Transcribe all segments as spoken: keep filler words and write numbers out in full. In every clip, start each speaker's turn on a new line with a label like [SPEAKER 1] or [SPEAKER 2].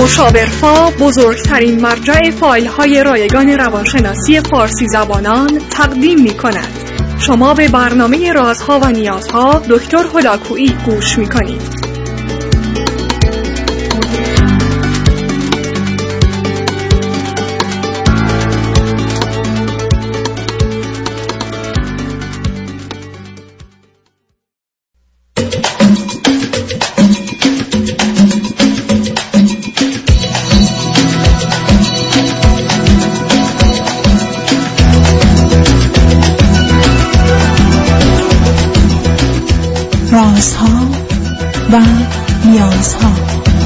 [SPEAKER 1] مشاورفا بزرگترین مرجع فایل های رایگان روانشناسی فارسی زبانان تقدیم می کند. شما به برنامه رازها و نیازها دکتر هلاکویی گوش می کنید.
[SPEAKER 2] رازها و نیازها.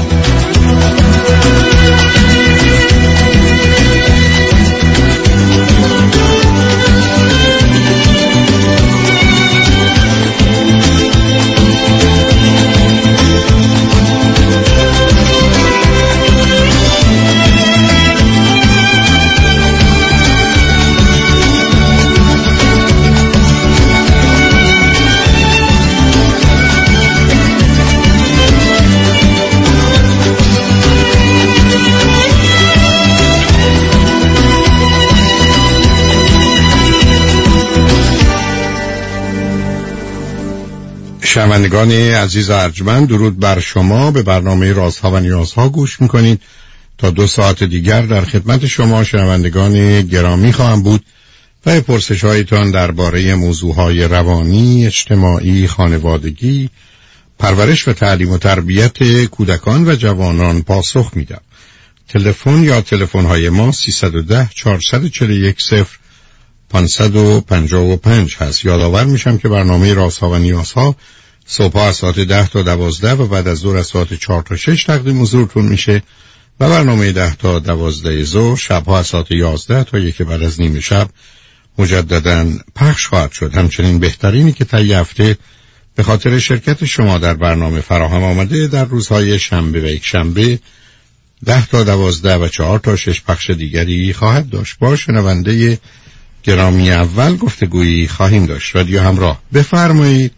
[SPEAKER 3] شنوندگان عزیز ارجمند، درود بر شما. به برنامه رازها و نیازها گوش میکنید. تا دو ساعت دیگر در خدمت شما شنوندگان گرامی خواهم بود و پرسش هایتان درباره موضوعهای روانی، اجتماعی، خانوادگی، پرورش و تعلیم و تربیت کودکان و جوانان پاسخ میدم. تلفن یا تلفن های ما سیصد و ده چهارصد و چهل و یک صفر پانصد و پنجاه و پنج هست. یادآور میشم که برنامه رازها و نیازها صبح از ساعت ده تا دوازده و بعد از ظهر از ساعت چهار تا شش تقدیم حضورتون میشه و برنامه ده تا دوازده ظهر شبها از ساعت یازده تا یک بعد از نیم شب مجدداً پخش خواهد شد. همچنین بهترینی که طی هفته به خاطر شرکت شما در برنامه فراهم آمده در روزهای شنبه و یک شنبه ده تا دوازده و چهار تا شش پخش دیگری خواهد داشت. با شنونده گرامی اول گفتگویی خواهیم داشت. رادیو همراه، بفرمایید.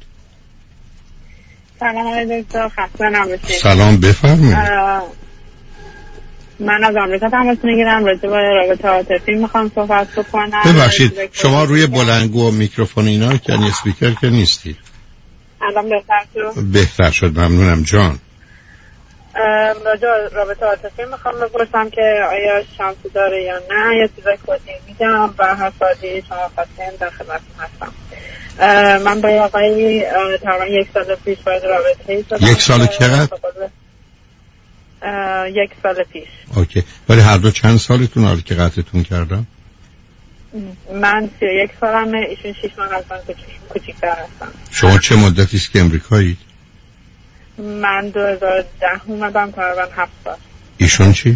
[SPEAKER 4] سلام آقای دکتر، خسته نباشید.
[SPEAKER 3] سلام، بفرمایید.
[SPEAKER 4] من از آمریکا تماس میگیرم، راجع به رابطه عاطفی میخوام صحبت بکنم.
[SPEAKER 3] ببخشید شما روی بلندگو و میکروفون اینا که اسپیکر که نیستید.
[SPEAKER 4] الان بهتر شد؟
[SPEAKER 3] بهتر شد، ممنونم جان.
[SPEAKER 4] راجع رابطه عاطفی میخوام بپرسم که آیا شانسی داره یا نه، یا چیزای کلی میگم و هر ساعتی شما خواستین در خدمتتون هستم. من با آقای تقریبا یک سال پیش وارد رابطه‌ای شدم.
[SPEAKER 3] یک سال چقدر؟
[SPEAKER 4] یک سال پیش.
[SPEAKER 3] اوکی. ولی هر دو چند سالتون حالا که قطعتون کردم؟
[SPEAKER 4] من سی و یک سالمه، ایشون شش ماه از من کوچیک‌تر هستن.
[SPEAKER 3] شما چه مدتی است که امریکایید؟
[SPEAKER 4] من دو هزار و ده اومدم، تقریبا هفت سال.
[SPEAKER 3] ایشون چی؟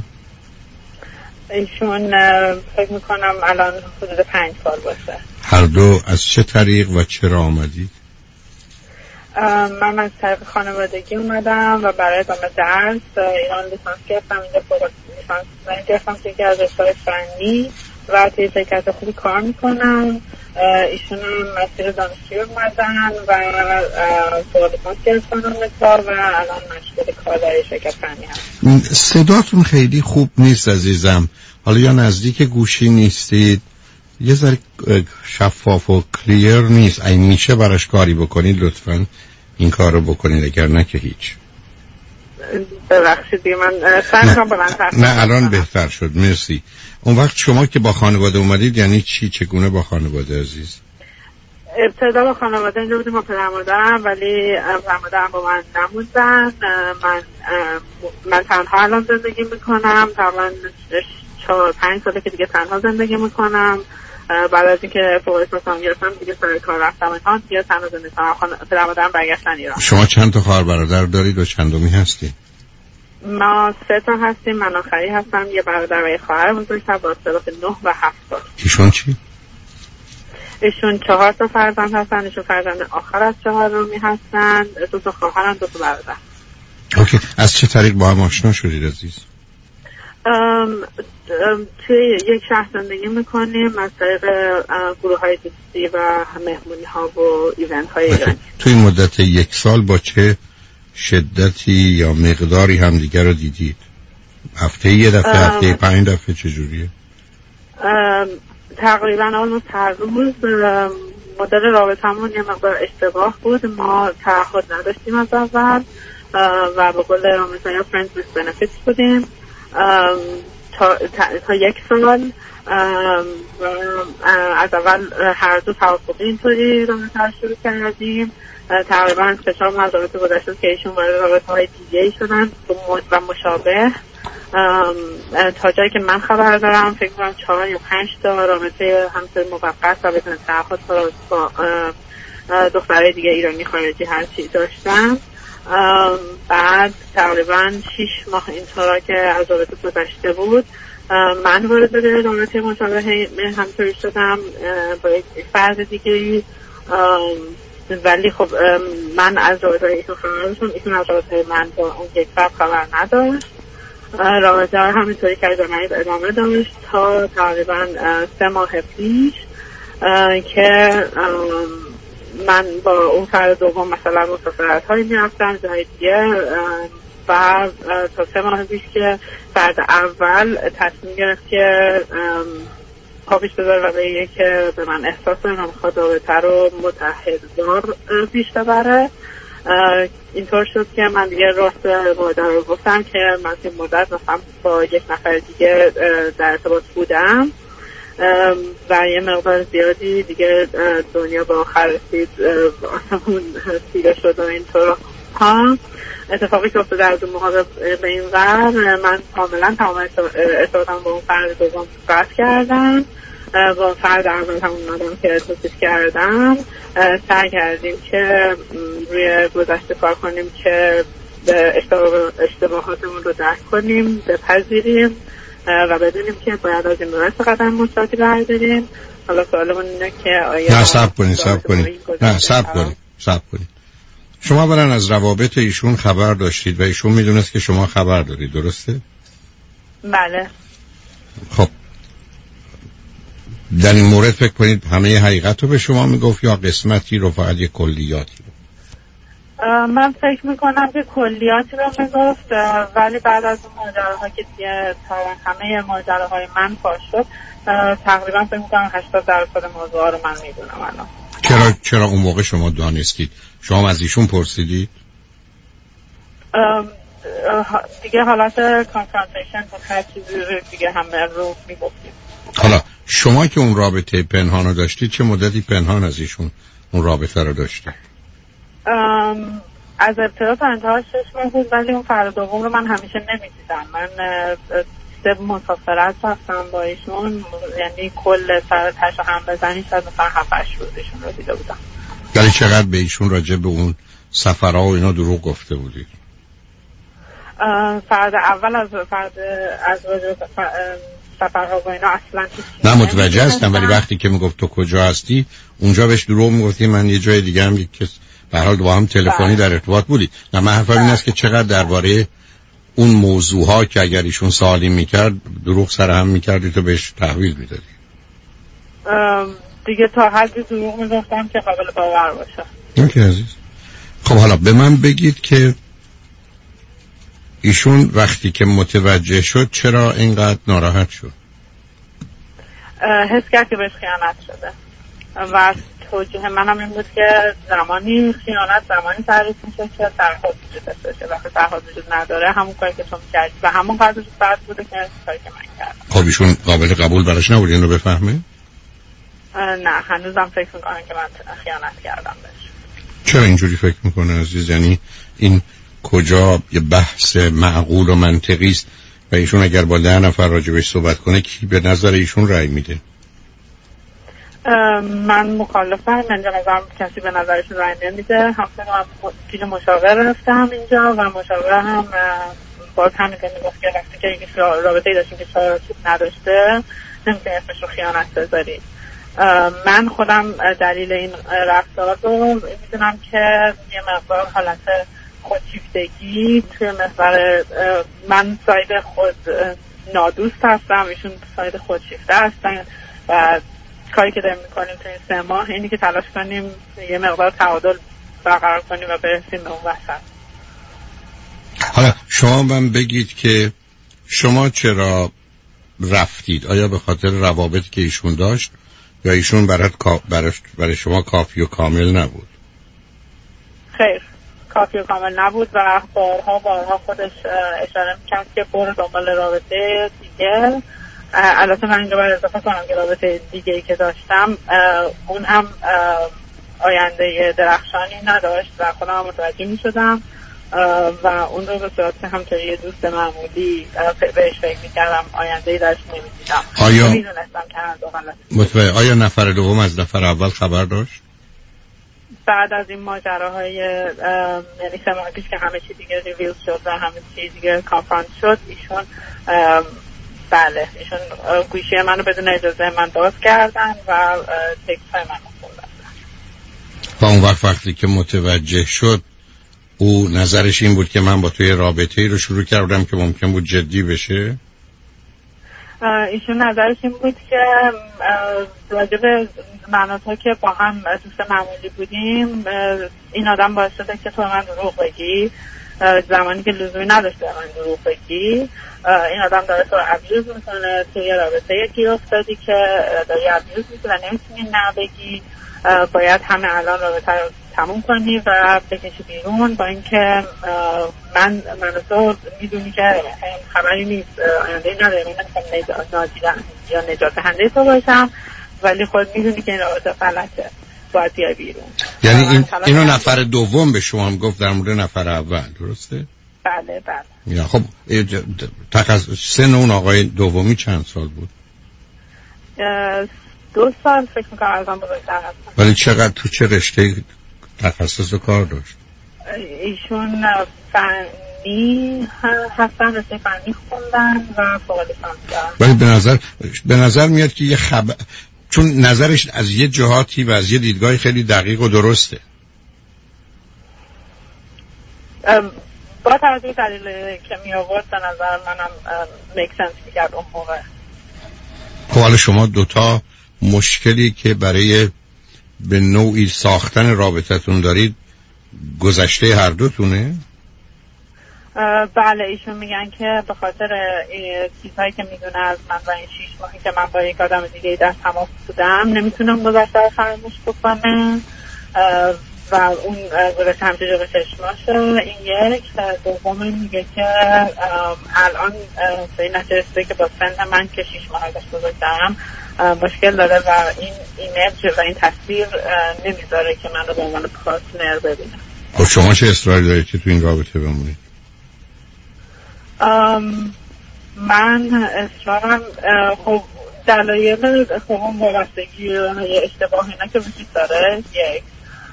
[SPEAKER 4] ایشون فکر میکنم الان حدود پنج سال باشه.
[SPEAKER 3] هر دو از چه طریق و چرا آمدید؟
[SPEAKER 4] من از طریق خانوادگی اومدم و برای ادامه درس ایران لیسانس گرفتم. اینجا فوق لیسانس گرفتم که از رشته فنی و توی شرکت خوبی کار میکنم. ایشون هم مسیر دانشجویی اومدن و فوق لیسانس گرفتن آمریکا و الان مشغول کار در شرکت فنی هستم.
[SPEAKER 3] صداتون خیلی خوب نیست عزیزم. حالا یا نزدیک گوشی نیستید، یه ذره شفاف و کلیر نیست. اگه میشه براش کاری بکنید لطفاً این کار رو بکنید، اگر نه که هیچ.
[SPEAKER 4] ببخشید دیگه من سعی می‌کنم بلندتر.
[SPEAKER 3] نه الان بهتر شد، مرسی. اون وقت شما که با خانواده اومدید یعنی چی؟ چگونه با خانواده عزیز؟
[SPEAKER 4] ابتدا با خانواده اینجا بودیم با پدر مادرم، ولی پدر مادرم با من نموندن. من من تنها الان زندگی میکنم، تقریبا چهار پنج ساله که دیگه تنها زندگی میکنم. بعد از اینکه فوق لیسانس گرفتم دیگه سر کار رفتم اینها، دیگه تنها زندگی میکنم. پدر مادرم برگشتن ایران.
[SPEAKER 3] شما چند تا خواهر برادر دارید و چندمی هستی؟
[SPEAKER 4] ما سه تا هستیم، من آخری هستم. یه برادر و یه خواهر بزرگتر با اختلاف نه و هفت سال.
[SPEAKER 3] ایشون چی؟
[SPEAKER 4] ایشون چهار تا فرزند هستن. ایشون فرزند آخر از چهار رومی هستن. دو تا خواهرن، دو تا برادر.
[SPEAKER 3] اوکی. از چه طریق با هم آشنا شدید عزیز؟
[SPEAKER 4] ام توی یک شهر زندگی میکنیم از طریق گروه های دوستی و مهمونی ها و ایونت های ایرانی.
[SPEAKER 3] توی مدت یک سال با چه شدتی یا مقداری هم دیگر رو دیدید؟ هفته یه دفعه، هفته پنج دفعه، چجوریه؟
[SPEAKER 4] تقریبا almost هر روز. مدل رابطمون یه مقدار اشتباه بود، ما تعهد نداشتیم از اول و به قول آمریکایی ها friends with benefits بودیم تا, تا, تا یک سال. از اول هر دو توافقی اینطوری رابطه رو شروع کردیم. تقریبا سه چهار ماه رابطه گذشته که ایشون وارد رابطه های دیگه ای شدن و مشابه. تا جایی که من خبر دارم فکر کنم چهار یا پنج تا رابطه همسر موقت و بدون تعهد با دخترای دیگه ایرانی خارجی هر چی داشتم. بعد تقریبا شیش ماه اینطورا که از رابطه گذشته بود من وارد به رابطه مشابه همسری شدم با یک فرد دیگه. ولی خب من از رابطه ایشون خبر داشتم، ایشون از رابطه من با اون یک فرد خبر نداشت. رابطه ها همینطوری که ادامه داشت تا تقریبا سه ماه پیش که من با اون فرد دوم مثلا مسافرت هایی میرفتم جای دیگه و تا سه ماه پیش که فرد اول تصمیم گرفت که پاپیش بذاره و بگه که به من احساس من میخواد رابطه رو متحددار پیش ببره. اینطور شد که من دیگه راست مادر رو گفتم که من این مدت مثلا با یک نفر دیگه در ارتباط بودم و یه مقدار زیادی دیگه دنیا به آخر رسید، آسمون سیره شد و اینطور ها. اتفاقی که افتاده از اون موقع به این ور من کاملا تمام ارتباطم با اون فرد دوم قطع کردم. با فرد اول همون آدم که توصیف کردم سعی کردیم که روی گذشته کار کنیم که اشتباهاتمون رو درک کنیم، بپذیریم و بدونیم که باید از این مورد قدم مثبتی برداریم. حالا سوالمون اینه که آیا
[SPEAKER 3] نه صبر کنید صبر کنید نه صبر کنید صبر کنید شما اولا از روابط ایشون خبر داشتید و ایشون میدونست که شما خبر دارید، درسته؟
[SPEAKER 4] بله.
[SPEAKER 3] خب در این مورد فکر کنید همه حقیقت رو به شما میگفت یا قسمتی رو، فقط یک کلیاتی رو؟
[SPEAKER 4] من فکر میکنم که کلیاتی رو میگفت، ولی بعد از اون ماجراها که دیگه همه ماجراهای من فاش شد تقریبا فکر میکنم هشتاد درصد موضوع رو من میدونم الان.
[SPEAKER 3] چرا چرا اون موقع شما دانستید؟ شما از ایشون پرسیدید؟
[SPEAKER 4] دیگه حالت کانفرانتیشن بود، هر چیزی رو دیگه همه رو میگفتیم.
[SPEAKER 3] حالا شما که اون رابطه پنهان رو داشتید چه مدتی پنهان از ایشون اون رابطه رو داشتید؟
[SPEAKER 4] از ابتدا تا انتها شش ماه بود، ولی اون فرد دوم رو من همیشه نمیدیدم. من سه مسافرت رفتم با ایشون، یعنی کل سر تش هم بزنی شاید مثلا هفت هشت روز ایشون رو دیده بودم.
[SPEAKER 3] ولی چقدر به ایشون راجع به اون سفرها و اینا دروغ گفته بودید؟
[SPEAKER 4] فرد اول از فرد از سفرها و اینا اصلا
[SPEAKER 3] نه متوجه هستم، ولی وقتی که میگفت تو کجا هستی اونجا بهش دروغ میگفتی من یه جای دیگه هم که به هر حال با هم تلفنی در ارتباط بودید. نه من حرفم این است که چقدر درباره اون موضوع ها که اگر ایشون سوالی میکرد دروغ سر هم میکردی تو بهش تحویل میدادی؟
[SPEAKER 4] دیگه تا حدی دروغ میگفتم که قابل باور باشه.
[SPEAKER 3] اوکی عزیز. خب حالا به من بگید که ایشون وقتی که متوجه شد چرا اینقدر ناراحت شد؟
[SPEAKER 4] حس کرد که بهش خیانت شده و توجیه من هم این بود که زمانی خیانت زمانی تعریف میشه که تعهد وجود داشته باشه. وقتی تعهد وجود نداره همون کاری که تو میکردی و همون قدرش فرد بوده که کاری که من کردم.
[SPEAKER 3] خب ایشون قابل قبول براش نبود اینو بفهمه؟
[SPEAKER 4] نه هنوزم فکر میکنم که من خیانت کردم بهش.
[SPEAKER 3] چرا اینجوری فکر میکنه عزیز؟ یعنی این کجا یه بحث معقول و منطقی است و ایشون اگر با ده نفر راجبش صحبت کنه کی به نظر ایشون رأی میده؟
[SPEAKER 4] من مخالفم. من نظرم کسی به نظرشون رأی نمیده. همسن من پیش مشاور رفتم اینجا و مشاور هم باز همین که میگفت که وقتی که یکی رابطه‌ای داشتیم که شرایط نداشته نمیتونی اسمش رو خیانت بذاری. من خودم دلیل این رفتار رو میدونم که یه مقدار حالت خودشیفتگی توی محور من ساید خود نادوست هستم، ایشون ساید خودشیفته هستن و کاری که داریم میکنیم توی سه ماه اینی که تلاش کنیم یه مقدار تعادل برقرار کنیم و برسیم به اون وسط.
[SPEAKER 3] حالا شما من بگید که شما چرا رفتید؟ آیا به خاطر روابطی که ایشون داشت یا ایشون برات برای شما کافی و کامل نبود؟
[SPEAKER 4] خیر، کافی و کامل نبود و بارها بارها خودش اشاره میکرد که برو دنبال رابطه دیگه. البته من اینجا باید اضافه کنم که رابطه دیگه‌ای که داشتم اون هم آینده درخشانی نداشت و خودم هم متوجه میشدم و اون رو به صورت همطوری یه دوست معمولی بهش فکر میکردم، آینده‌ای درش نمیدیدم.
[SPEAKER 3] آیا
[SPEAKER 4] میدونستم که هر دو غلطه.
[SPEAKER 3] مطمئن آیا نفر دوم از نفر اول خبر داشت؟
[SPEAKER 4] بعد از این ماجراهای یعنی سه ماه پیش که همه چی دیگه ریویل شد و همه چی دیگه کانفرانس شد، ایشون بله ایشون گوشی منو بدون اجازه من باز کردن و تکست های منو خوندن.
[SPEAKER 3] و اون وقت وقتی که متوجه شد او نظرش این بود که من با توی رابطه ای رو شروع کردم که ممکن بود جدی بشه؟
[SPEAKER 4] ایشون نظرش این بود که راجع به مناطقی که با هم دوست معمولی بودیم این آدم باعث شده که تو من دروغ بگی، زمانی که لزومی نداشته من دروغ بگی. این آدم داره تو ابیوز میکنه، توی رابطه یکی افتادی که داری ابیوز میکنه، نمیتونی نبگی، باید همه الان رابطه رو تموم کنی و بکشی بیرون، با اینکه من من تو میدونی که خبری نیست، آینده نداره، من نمیخوام ناجیدن یا نجات دهنده تو باشم، ولی خود میدونی که این رابطه غلطه، باید بیای بیرون.
[SPEAKER 3] یعنی این اینو نفر دوم به شما هم گفت در مورد نفر اول، درسته؟
[SPEAKER 4] بله بله.
[SPEAKER 3] یا خب تخصص سن اون آقای دومی چند سال بود؟
[SPEAKER 4] دو سال فکر میکنم ازم بزرگتر هستم.
[SPEAKER 3] ولی چقدر تو چه رشته تخصص و کار داشت؟
[SPEAKER 4] ایشون فنی هستن، رشته فنی خوندن و فوق لیسانس دارن.
[SPEAKER 3] ولی به نظر به نظر میاد که یه خبر، چون نظرش از یه جهاتی و از یه دیدگاهی خیلی دقیق و درسته.
[SPEAKER 4] با توجه دلیل که می آورد به نظر منم میک سنس میکرد اون موقع.
[SPEAKER 3] خب حالا شما دوتا مشکلی که برای به نوعی ساختن رابطتون دارید گذشته هر دوتونه؟
[SPEAKER 4] بله، ایشون میگن که به خاطر چیزهایی که میدونه از من و این شیش ماهی که من با یک آدم دیگه در تماس بودم نمیتونم گذشته رو فراموش بکنم و اون گذشته همچه جا به چشماشه. این یک. دوم میگه که الان به این نتیجه رسیده که با سن من که شیش ماه ازش بزرگترم مشکل داره و این ایمیج و این تصویر نمیذاره که من رو به عنوان پارتنر ببینم.
[SPEAKER 3] خب شما چه اصراری دارید که تو این رابطه بمونید؟
[SPEAKER 4] من اصرارم خب دلایل خب اون وابستگی یه اشتباه اینا که وجود داره یک،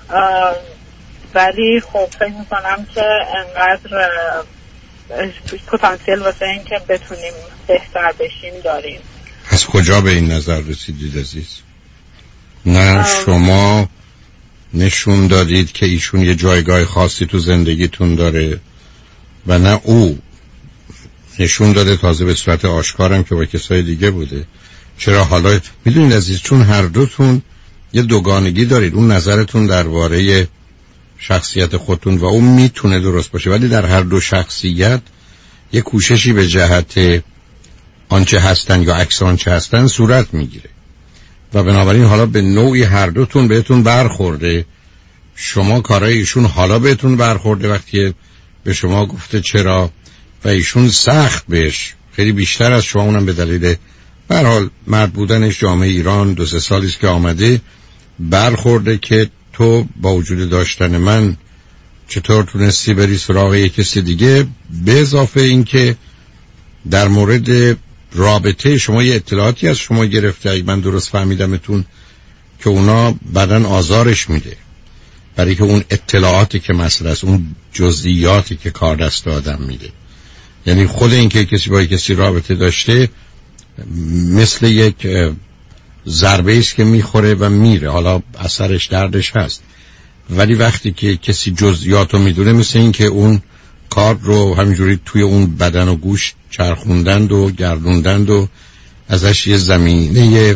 [SPEAKER 4] ولی خب فکر میکنم که انقدر پتانسیل واسه این که بتونیم بهتر بشیم داریم.
[SPEAKER 3] از کجا به این نظر رسیدید عزیز؟ نه شما نشون دادید که ایشون یه جایگاه خاصی تو زندگیتون داره و نه او نشون داده، تازه به صورت آشکارم که با کسای دیگه بوده. چرا حالا میدونید عزیز، چون هر دوتون یه دوگانگی دارید، اون نظرتون درباره شخصیت خودتون و اون میتونه درست باشه، ولی در هر دو شخصیت یه کوششی به جهت آنچه هستن یا عکس آنچه هستن صورت میگیره و بنابراین حالا به نوعی هر دوتون بهتون برخورده. شما کارای ایشون حالا بهتون برخورده وقتی به شما گفته چرا، و ایشون سخت بهش خیلی بیشتر از شما، اونم به دلیل به هر حال مرد بودنش، جامعه ایران دو سه سالی است که آمده، برخورده که تو با وجود داشتن من چطور تونستی بری سراغ یک کسی دیگه. به اضافه این که در مورد رابطه شما یه اطلاعاتی از شما گرفته، اگه من درست فهمیدمتون، که اونا بعدن آزارش میده، برای که اون اطلاعاتی که مسئله است، اون جزئیاتی که کار دست آدم میده. یعنی خود این که کسی با کسی رابطه داشته مثل یک ضربه است که میخوره و میره، حالا اثرش دردش هست، ولی وقتی که کسی جزئیاتو میدونه مثل این که اون کار رو همینجوری توی اون بدن و گوش چرخوندند و گردوندند و ازش یه زمینه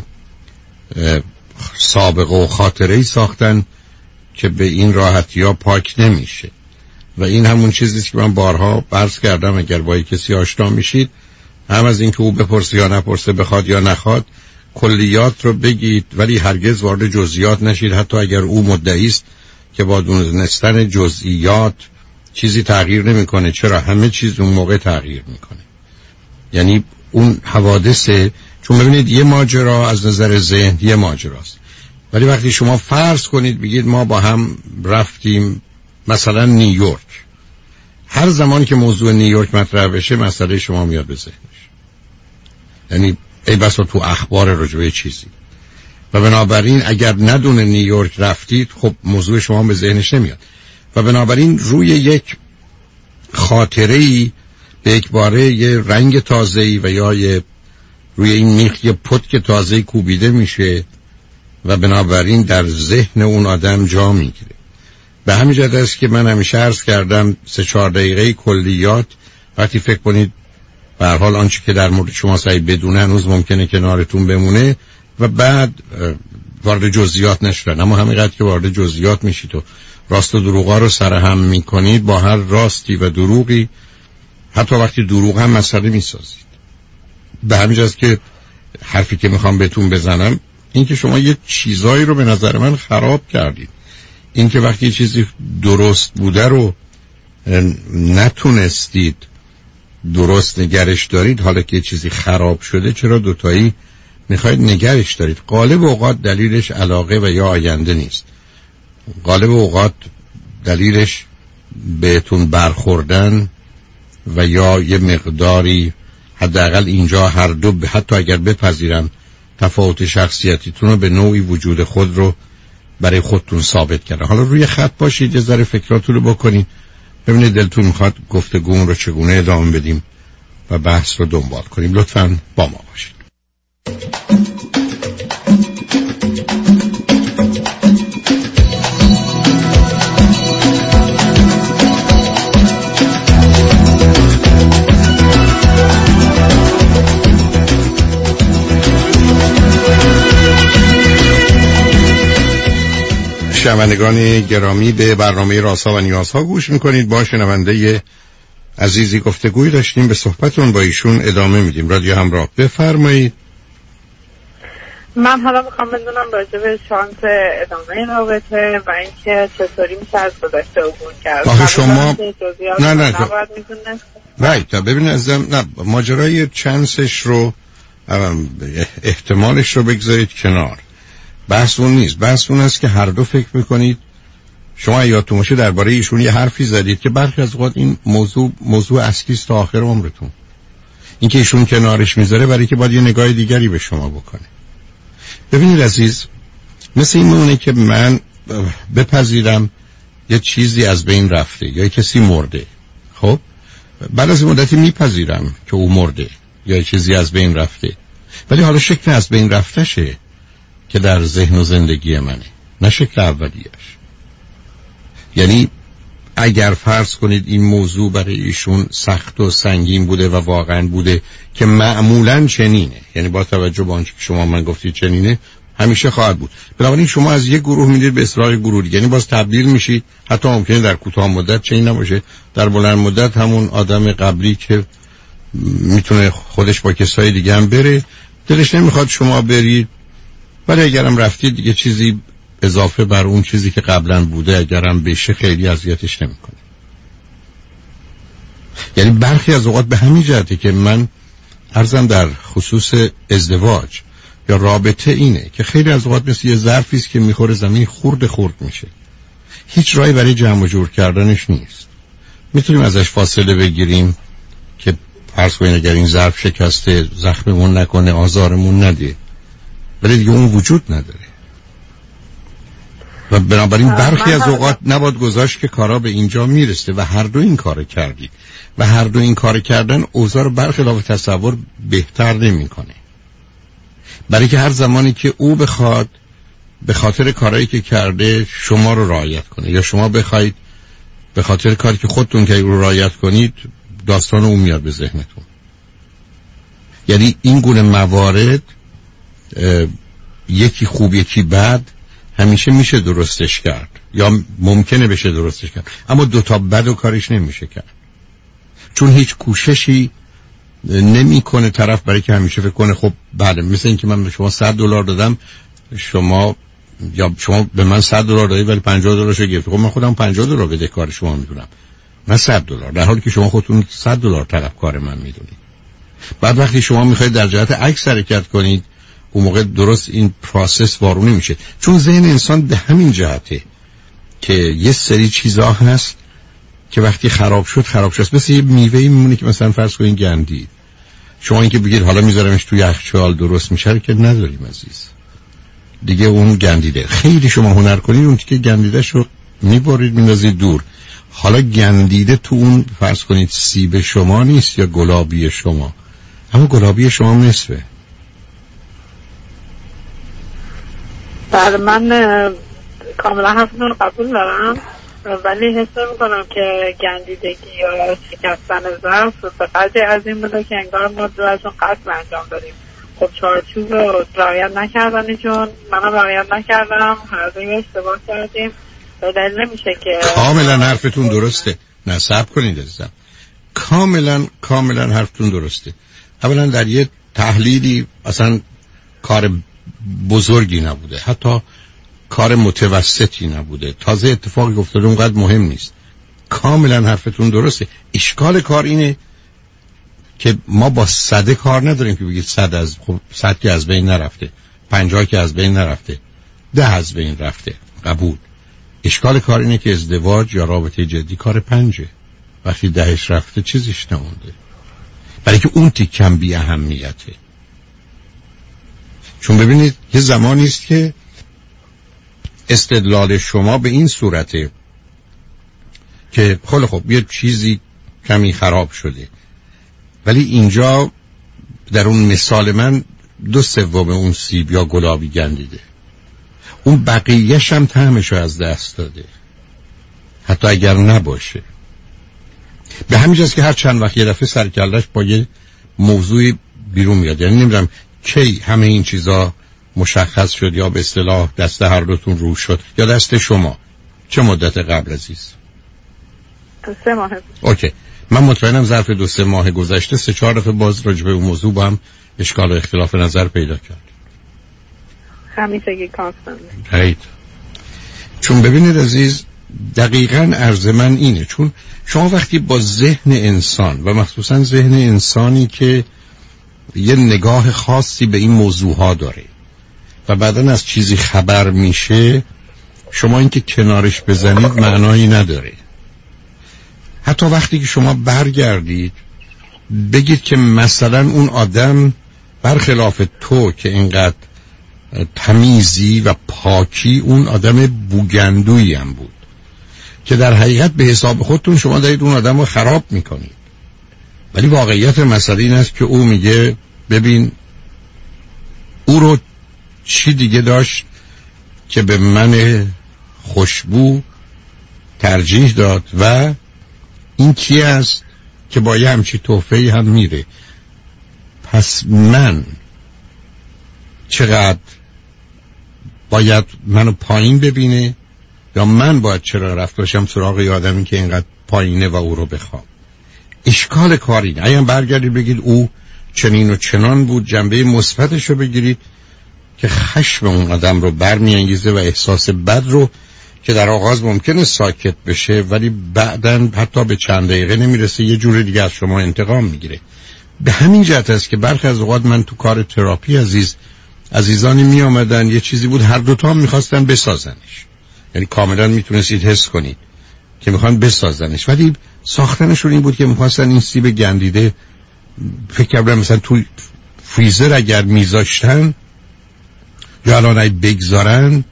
[SPEAKER 3] سابقه و خاطره‌ای ساختن که به این راحتی ها پاک نمیشه. و این همون چیزیست که من بارها عرض کردم، اگر با کسی آشنا میشید هم از اینکه او بپرسه یا نپرسه، بخواد یا نخواد، کلیات رو بگید ولی هرگز وارد جزئیات نشید، حتی اگر او مدعی است که با دونستن جزئیات چیزی تغییر نمیکنه. چرا؟ همه چیز اون موقع تغییر میکنه. یعنی اون حوادثه، چون ببینید یه ماجرا از نظر ذهن یه ماجراست، ولی وقتی شما فرض کنید بگید ما با هم رفتیم مثلا نیویورک، هر زمان که موضوع نیویورک مطرح بشه مسئله شما میاد به ذهنش، یعنی ای بسا تو اخبار رجوع چیزی، و بنابراین اگر ندونه نیویورک رفتید خب موضوع شما به ذهنش نمیاد، و بنابراین روی یک خاطره‌ای به یک باره یه رنگ تازه‌ای و یا یه روی این میخ یه پتک تازه‌ای کوبیده میشه و بنابراین در ذهن اون آدم جا میگیره. به همین جهت است که من همیشه عرض کردم سه چهار دقیقه کلیات، وقتی فکر کنید به هر حال آنچه که در مورد شما سعی بدونه هنوز ممکنه کنارتون بمونه و بعد وارد جزئیات نشدن، اما همینقدر که وارد جزئیات میشید و راست و دروغا رو سرهم میکنید، با هر راستی و دروغی، حتی وقتی دروغ هم مسئله میسازید. به همین جاست که حرفی که میخوام بهتون بزنم این که شما یه چیزایی رو به نظر من خراب کردید. این که وقتی چیزی درست بوده رو نتونستید درست نگرش دارید، حالا که چیزی خراب شده چرا دوتایی میخواید نگرش دارید؟ غالب اوقات دلیلش علاقه و یا آینده نیست، غالب اوقات دلیلش بهتون برخوردن و یا یه مقداری حداقل اینجا هر دو حتی اگر بپذیرن تفاوت شخصیتیتون رو به نوعی وجود خود رو برای خودتون ثابت کردن. حالا روی خط باشید، یه ذره فکراتون رو بکنید، ببینید دلتون میخواد گفتگو رو چگونه ادامه بدیم و بحث رو دنبال کنیم. لطفاً با ما باشید. شنوندگان گرامی، به برنامه رازها و نیازها گوش میکنید. با شنونده عزیزی گفتگوی داشتیم، به صحبتون با ایشون ادامه میدیم. رادیو همراه، بفرمایید.
[SPEAKER 4] من حالا میخوام بدونم راجع به شانس ادامه رابطه و اینکه چطوری میشه از گذشته عبور کرد.
[SPEAKER 3] آخه شما نه نه
[SPEAKER 4] نباید میدونه.
[SPEAKER 3] رایت، ببینید ازم نه ماجرای چانسش رو احتمالش رو بگذارید کنار، بحث اون نیست. بحث اون است که هر دو فکر میکنید. شما یادتون باشه درباره ایشون یه حرفی زدید که برخی از اوقات این موضوع موضوع اصلی است تا آخر عمرتون. این که ایشون کنارش میذاره برای که باید یه نگاه دیگری به شما بکنه. ببینید عزیز، مثل این مونه که من بپذیرم یه چیزی از بین رفته یا کسی مرده، خب بعد از مدتی میپذیرم که او مرده یا چیزی از بین رفته، ولی حالا شکل از بین رفتشه که در ذهن و زندگی منه، نه شکل اولیش. یعنی اگر فرض کنید این موضوع برای ایشون سخت و سنگین بوده و واقعا بوده که معمولا چنینه، یعنی با توجه به آنچه که شما من گفتید چنینه، همیشه خواهد بود. بنابراین شما از یک گروه میدید به اصرار گروه دیگه، یعنی باز تبدیل میشید. حتی ممکنه در کوتاه مدت چنین نباشه، در بلند مدت همون آدم قبلی که میتونه خودش با کسای دیگه هم بره، دلش نمیخواد شما برید، ولی اگرم رفتید دیگه چیزی اضافه بر اون چیزی که قبلا بوده اگرم بشه خیلی اذیتش نمیکنه. یعنی برخی از اوقات به همین جهته که من عرضم در خصوص ازدواج یا رابطه اینه که خیلی از اوقات مثل یه ظرفی است که میخوره زمین، خورد خورد میشه، هیچ راهی برای جمع و جور کردنش نیست. میتونیم ازش فاصله بگیریم که فرض کنید اگر این ظرف شکسته زخممون نکنه، آزارمون نده، ولی دیگه اون وجود نداره. و بنابراین برخی از اوقات نباید گذاشت که کارا به اینجا میرسه و هر دو این کار کردید و هر دو این کار کردن اوضاع رو برخلاف تصور بهتر نمیکنه. برای که هر زمانی که او بخواد به خاطر کارهایی که کرده شما رو رعایت کنه یا شما بخواید به خاطر کاری که خودتون که رو رعایت کنید، داستان اون میاد به ذهنتون. یعنی این گونه موارد یکی خوب یکی بد همیشه میشه درستش کرد یا ممکنه بشه درستش کرد، اما دوتا بد و کارش نمیشه کرد، چون هیچ کوششی نمیکنه طرف، برای که همیشه فکر کنه خب بله، مثل این که من به شما صد دلار دادم، شما یا شما به من صد دلار دادید ولی پنجاه دلارشو گرفتید، خب من خودم پنجاه دلار بدهکار شما میدونم، من صد دلار، در حالی که شما خودتون صد دلار طلبکار من میدونید. بعد وقتی شما میخواید در جهت عکس حرکت کنید، اون موقع درست این پروسس وارونه میشه، چون ذهن انسان به همین جهته که یه سری چیزا هست که وقتی خراب شد خراب شد. مثل یه میوه‌ای میمونه که مثلا فرض کنین گندید، شما اینکه بگید حالا میذارمش توی یخچال درست میشه که نداریم عزیز، دیگه اون گندیده. خیلی شما هنر کنید اون که گندیده‌شو میبرید میندازید دور. حالا گندیده تو اون فرض کنید سیب شما نیست یا گلابی شما، اما گلابی شما نصفه.
[SPEAKER 4] بله من کاملا حرفتون رو قبول دارم، ولی حس میکنم که گندیدگی یا شکستن ظرف به قدری از این بوده که انگار ما دو ازون قصد انجام داریم. خب چارچوب رو رعایت نکردنی، چون منم رعایت نکردم، هر دوی اشتباه کردیم، به دلیل نمیشه که
[SPEAKER 3] کاملا حرفتون درسته. نه صبر کنید عزیزم، کاملا کاملا حرفتون درسته. اولا در یه تحلیلی اصلا کار بزرگی نبوده، حتی کار متوسطی نبوده، تازه اتفاقی افتاده اونقدر مهم نیست. کاملا حرفتون درسته. اشکال کار اینه که ما با صده کار نداریم که بگید صد از خب صد که از بین نرفته، پنجاه که از بین نرفته، ده از بین رفته، قبول. اشکال کار اینه که ازدواج یا رابطه جدی کار پنجه، وقتی دهش رفته چیزیش نمونده، برای که اون تیکم بی اهمیته. چون ببینید یه زمانی است که استدلال شما به این صورته که خیلی خب یه چیزی کمی خراب شده، ولی اینجا در اون مثال من دو سوم اون سیب یا گلابی گندیده، اون بقیه‌ش هم طعمش رو از دست داده، حتی اگر نباشه. به همین جاست که هر چند وقت یه دفعه سرکلش با یه موضوعی بیرون میاد. یعنی نمیدونم کی همه این چیزا مشخص شد، یا به اصطلاح دست هر دوتون رو شد، یا دست شما. چه مدت قبل عزیز؟
[SPEAKER 4] سه ماه.
[SPEAKER 3] اوکی، من مطمئنم ظرف دو سه ماه گذشته سه چهار دفعه باز راجع به اون موضوع با هم اشکال و اختلاف نظر پیدا کرد.
[SPEAKER 4] همیشگی کانستنت.
[SPEAKER 3] هیت. چون ببینید عزیز، دقیقاً عرض من اینه، چون شما وقتی با ذهن انسان و مخصوصاً ذهن انسانی که یه نگاه خاصی به این موضوع ها داره و بعداً از چیزی خبر میشه، شما اینکه کنارش بزنید معنایی نداره. حتی وقتی که شما برگردید بگید که مثلا اون آدم برخلاف تو که اینقدر تمیزی و پاکی، اون آدم بوگندویی هم بود، که در حقیقت به حساب خودتون شما دارید اون آدم رو خراب میکنید. ولی واقعیت مسئله این است که او میگه ببین او رو چی دیگه داشت که به من خوشبو ترجیح داد و این کی است که با یه همچی تحفه‌ای هم میره. پس من چقدر باید منو پایین ببینه، یا من باید چرا رفت باشم سراغ آدمی که اینقدر پایینه و او رو بخوام. اشکال کاری نه. اگه برگردید بگید او چنین و چنان بود، جنبه مثبتش رو بگیرید که خشم اون آدم رو برمیانگیزه و احساس بد رو که در آغاز ممکنه ساکت بشه ولی بعداً حتی به چند دقیقه نمیرسه، یه جور دیگه از شما انتقام میگیره. به همین جهت است که برخی از اوقات من تو کار تراپی عزیز عزیزانی می آمدن، یه چیزی بود هر دوتا هم میخواستن بسازنش، یعنی کاملا میتونستید حس کنید که میخوان بسازنش، ولی ساختنشون این بود که میخواستن این سیب گندیده، فکر کردم مثلا تو فریزر اگر میذاشتن یا الان اگه بگذارن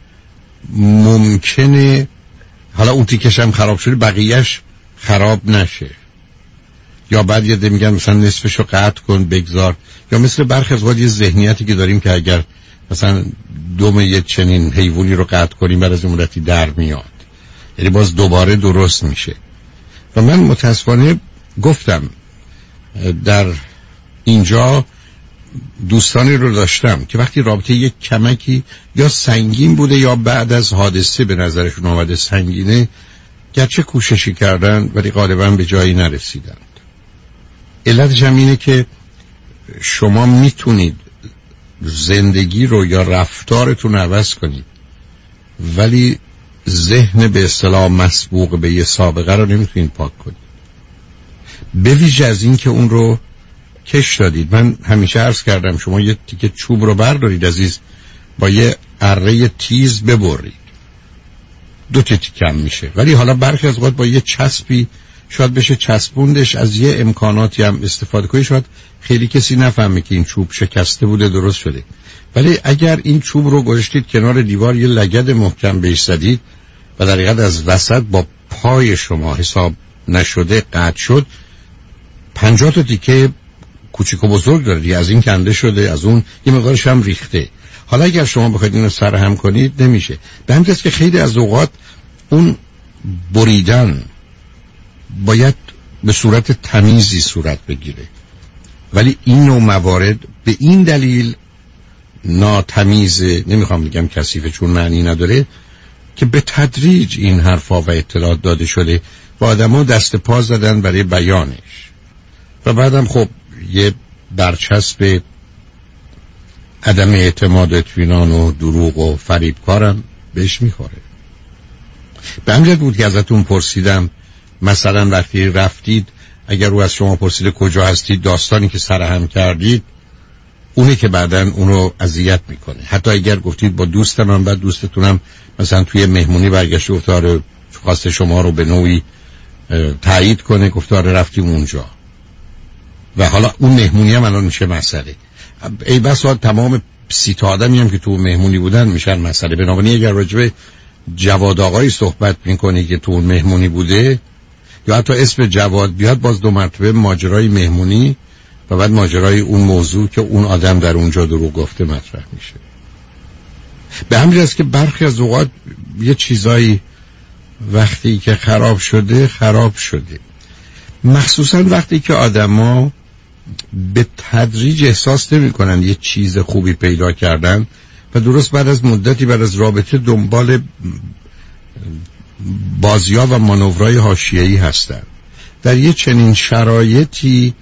[SPEAKER 3] ممکنه حالا اون تیکش هم خراب شده بقیهش خراب نشه، یا بعد یه ده میگن مثلا نصفشو قطع کن بگذار، یا مثل برخی از وقت یه ذهنیتی که داریم که اگر مثلا دوم یه چنین حیوانی رو قطع کنیم بعد از مدتی در میاد، یعنی باز دوباره درست میشه. و من متاسفانه گفتم در اینجا دوستانی رو داشتم که وقتی رابطه یک کمکی یا سنگین بوده یا بعد از حادثه به نظرشون آمده سنگینه، گرچه کوششی کردن ولی غالبا به جایی نرسیدند. علتش هم اینه که شما میتونید زندگی رو یا رفتارتون عوض کنید، ولی ذهن به اصطلاح مسبوق به یه سابقه رو نمیتونید پاک کنید، به ویژه از این که اون رو کش دادید. من همیشه عرض کردم شما یه تیکه چوب رو بردارید عزیز، با یه اره تیز ببرید، دو تیکه کم میشه، ولی حالا برخی از وقت با یه چسبی شاید بشه چسبوندش، از یه امکاناتی هم استفاده کنید، شاید خیلی کسی نفهمه که این چوب شکسته بوده درست شده. ولی اگر این چوب رو گذاشتید کنار دیوار، یه لگد محکم بهش زدید و در حقیقت از وسط با پای شما حساب نشده قطع شد، پنجاه تا تیکه کوچیک و بزرگ داره، از این کنده شده، از اون یه مقدارش هم ریخته. حالا اگر شما بخواید اینو سرهم کنید نمیشه. به همین جاست که خیلی از اوقات اون بریدن باید به صورت تمیزی صورت بگیره، ولی این نوع موارد به این دلیل ناتمیزه، نمیخوام بگم کثیفه چون معنی نداره، که به تدریج این حرفا و اطلاعات داده شده و آدما دست پا زدن برای بیانش و بعدم خب یه برچسب عدم اعتماد، اطمینان و دروغ و فریبکارم بهش میخوره. به همین بود که ازتون پرسیدم مثلا وقتی رفتید اگر او از شما پرسیده کجا هستید، داستانی که سرهم کردید اونه که بعدن اونو اذیت میکنه. حتی اگر گفتید با دوست من، بعد دوستتونم مثلا توی مهمونی برگشت گفتاره خواست شما رو به نوعی تایید کنه، گفتاره رفتیم اونجا و حالا اون مهمونی هم الان میشه مسئله. ای بسا تمام سی تا آدمی هم که تو مهمونی بودن میشن مسئله. بنابراین اگر راجبه جواد آقایی صحبت میکنی که تو مهمونی بوده یا حتی اسم جواد بیاد، باز دو مرتبه ماجرای مهمونی و بعد ماجرای اون موضوع که اون آدم در اونجا دروغ گفته مطرح میشه. به همین جاست که برخی از اوقات یه چیزایی وقتی که خراب شده خراب شده، مخصوصا وقتی که آدما به تدریج احساس نمی کنن یه چیز خوبی پیدا کردن و درست بعد از مدتی بعد از رابطه دنبال بازی‌ها و مانورهای حاشیه‌ای هستن. در یه چنین شرایطی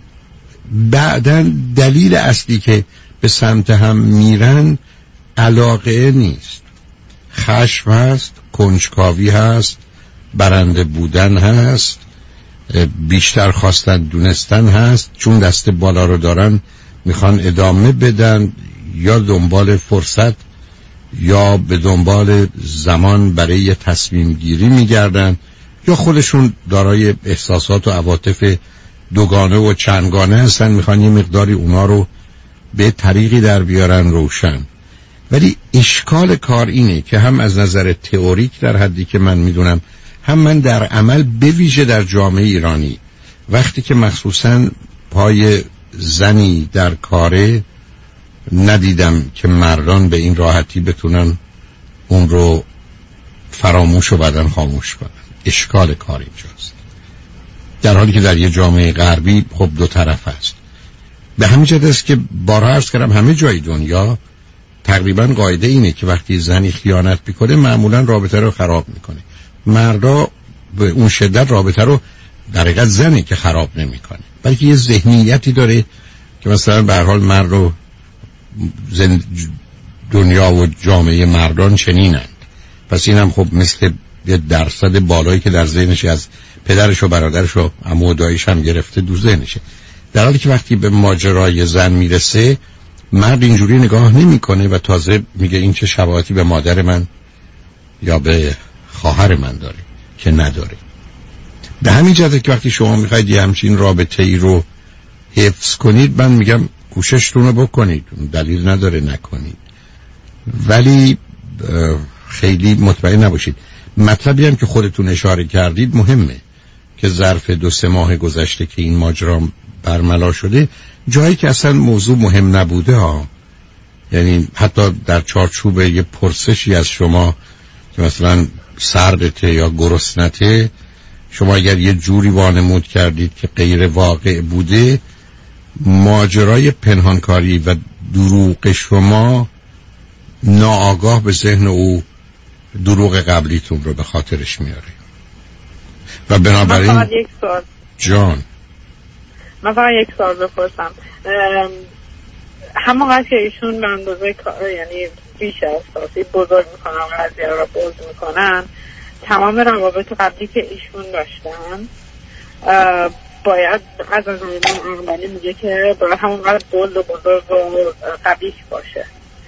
[SPEAKER 3] بعداً دلیل اصلی که به سمت هم میرن علاقه نیست، خشم هست، کنجکاوی هست، برنده بودن هست، بیشتر خواستن دونستن هست، چون دست بالا رو دارن میخوان ادامه بدن، یا دنبال فرصت یا به دنبال زمان برای یه تصمیم گیری میگردن، یا خودشون دارای احساسات و عواطف دوگانه و چندگانه هستن، میخوان یه مقداری اونا رو به طریقی در بیارن روشن. ولی اشکال کار اینه که هم از نظر تئوریک در حدی که من میدونم، هم من در عمل به ویژه در جامعه ایرانی وقتی که مخصوصاً پای زنی در کاره، ندیدم که مردان به این راحتی بتونن اون رو فراموش و بعدن خاموش کنن. اشکال کار اینجاست، در حالی که در یه جامعه غربی خب دو طرف هست. به همین جهت است که بارها عرض کردم همه جای دنیا تقریبا قاعده اینه که وقتی زنی خیانت میکنه معمولا رابطه رو خراب میکنه. مردا به اون شدت رابطه رو در حقیقت زنی که خراب نمیکنه، بلکه یه ذهنیتی داره که مثلا به هر حال مرد و زن... دنیا و جامعه مردان چنینند، پس اینم خب مثل یه درصد بالایی که در ذهنش از پدرش و برادرش و عمو و داییش هم گرفته دو ذهنشه. در حالی که وقتی به ماجرای زن میرسه مرد اینجوری نگاه نمیکنه و تازه میگه این چه شباهتی به مادر من یا به خواهر من داره که نداره. به همین جهته که وقتی شما میخواید یه همچین رابطه ای رو حفظ کنید، من میگم کوششتون رو بکنید، دلیل نداره نکنید، ولی خیلی مطمئن نباشید. مطلبی هم که خودتون اشاره کردید مهمه که ظرف دو سه ماه گذشته که این ماجرا برملا شده، جایی که اصلا موضوع مهم نبوده ها، یعنی حتی در چارچوب یه پرسشی از شما که مثلا سردته یا گرسنته، شما اگر یه جوری وانمود کردید که غیر واقع بوده، ماجرای پنهانکاری و دروغ شما ناآگاه به ذهن او دروغ قبلیتون رو به خاطرش میاره. و بنابراین
[SPEAKER 4] یک سوال
[SPEAKER 3] جان
[SPEAKER 4] من فقط یک سوال بپرسم. همونقدر که ایشون به اندازه یعنی بیش از کافی بزرگ میکنن قضیه رو بزرگ میکنن، تمام روابط قبلی که ایشون داشتن باید از از من اقبالی میگه که باید همونقدر بلد و بزرگ و قبیح باشه.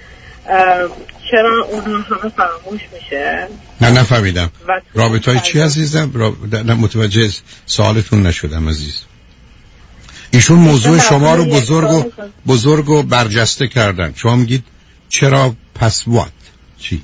[SPEAKER 4] چرا اونها همه فراموش میشه؟
[SPEAKER 3] نه نفهمیدم رابطه های چی عزیزم؟ راب... نه متوجه سوالتون نشدم عزیز. ایشون موضوع شما رو بزرگ و بزرگ و برجسته کردن، شما میگید چرا پس وات چی؟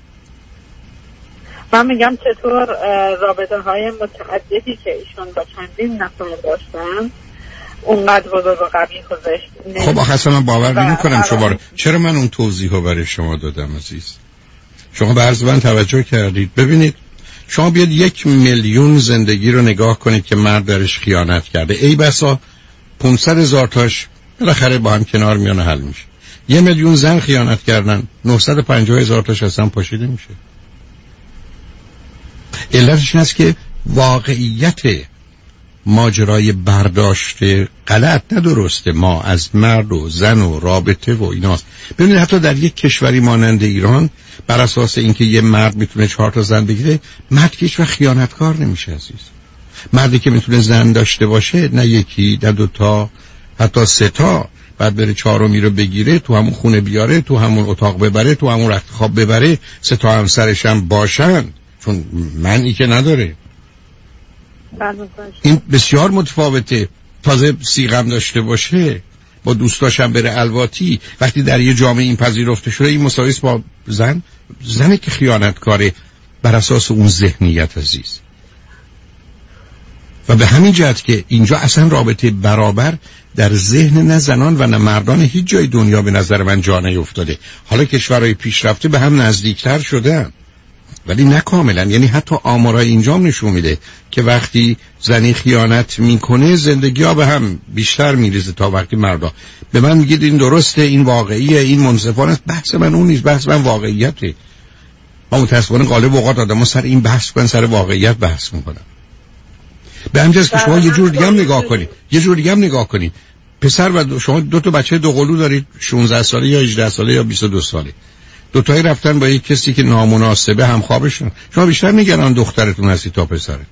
[SPEAKER 4] من میگم چطور رابطه های متعددی که ایشون با چندین نفر داشتن اونقدر بزرگ و قبیح گذاشت.
[SPEAKER 3] خب آخه اصلا من باور نمی‌کنم شما رو. چرا من اون توضیح رو برای شما دادم عزیز؟ شما به عرض من توجه کردید. ببینید شما بیاد یک میلیون زندگی رو نگاه کنید که مرد درش خیانت کرده، ای بسا پانصد هزار تاش بالاخره با هم کنار میان و حل میشه. یه میلیون زن خیانت کردن، نهصد و پنجاه هزار تاش اصلا پاشیده میشه. علتش این است که واقعیت ماجرای برداشت غلط نه درسته ما از مرد و زن و رابطه و ایناست. ببینید حتی در یک کشوری مانند ایران بر اساس اینکه یه مرد میتونه چهار تا زن بگیره، مرد که هیچ وقت خیانتکار نمیشه عزیز. مردی که میتونه زن داشته باشه، نه یکی نه دو تا حتی سه تا، بعد بره چهارمی رو بگیره، تو همون خونه بیاره، تو همون اتاق ببره، تو همون رخت خواب ببره، سه تا همسرش هم باشن، چون منی که نداره. این بسیار متفاوته. تازه سیغم داشته باشه، با دوستاشم بره الواتی، وقتی در یه جامعه این پذیرفته شده، این مساویس با زن. زنی که خیانتکاره بر اساس اون ذهنیت عزیز. و به همین جهت که اینجا اصلا رابطه برابر در ذهن نه زنان و نه مردان هیچ جای دنیا به نظر من جا نیفتاده. حالا کشورهای پیشرفته به هم نزدیکتر شدن ولی نه کاملا. یعنی حتی آمارای اینجام نشون میده که وقتی زنی خیانت میکنه زندگی ها به هم بیشتر میریزه تا وقتی مردا. به من میگید این درسته، این واقعیه، این منصفانه است. بحث من اون نیست، بحث من واقعیته. ما متاسفانه غالب اوقات آدم‌ها سر این بحث کردن، سر واقعیت بحث میکنن. به همین جاست که شما یه جور دیگه هم نگاه کنید، یه جور دیگه هم نگاه کنید. پسر و دو شما دو تا بچه دو قلو دارید، شانزده ساله یا هجده ساله یا بیست و دو ساله. دو تایی رفتن با یک کسی که نامناسبه همخوابشون. شما بیشتر نگران دخترتون هستی تا پسرتون.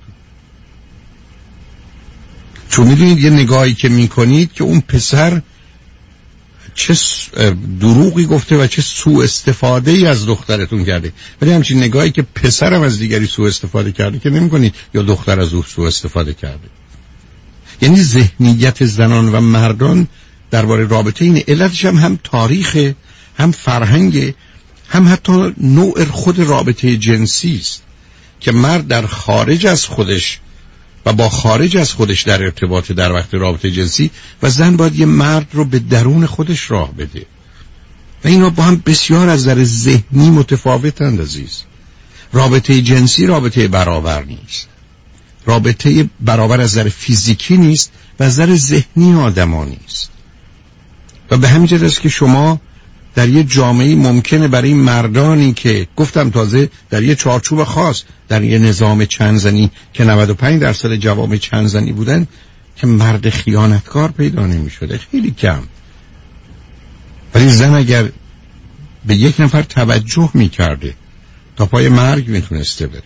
[SPEAKER 3] چون میدونید یه نگاهی که میکنید که اون پسر چه دروغی گفته و چه سوء استفاده ای از دخترتون کرده. ولی همچین نگاهی که پسرم از دیگری سوء استفاده کرده که نمیکنید یا دختر از او سوء استفاده کرده. یعنی ذهنیت زنان و مردان درباره رابطه این علتش هم هم تاریخ، هم فرهنگ، هم حتی نوع خود رابطه جنسی است که مرد در خارج از خودش و با خارج از خودش در ارتباط در وقت رابطه جنسی و زن باید یه مرد رو به درون خودش راه بده و اینا با هم بسیار از نظر ذهنی متفاوتند عزیز. رابطه جنسی رابطه برابر نیست، رابطه برابر از نظر فیزیکی نیست و از نظر ذهنی آدما نیست. و به همین جهت است که شما در یه جامعه ممکنه برای مردانی که گفتم تازه در یه چارچوب خاص، در یه نظام چند زنی که نود و پنج درصد جوامع چند زنی بودن، که مرد خیانتکار پیدا نمی شده، خیلی کم. ولی زن اگر به یک نفر توجه می کرده تا پای مرگ می تونسته بره،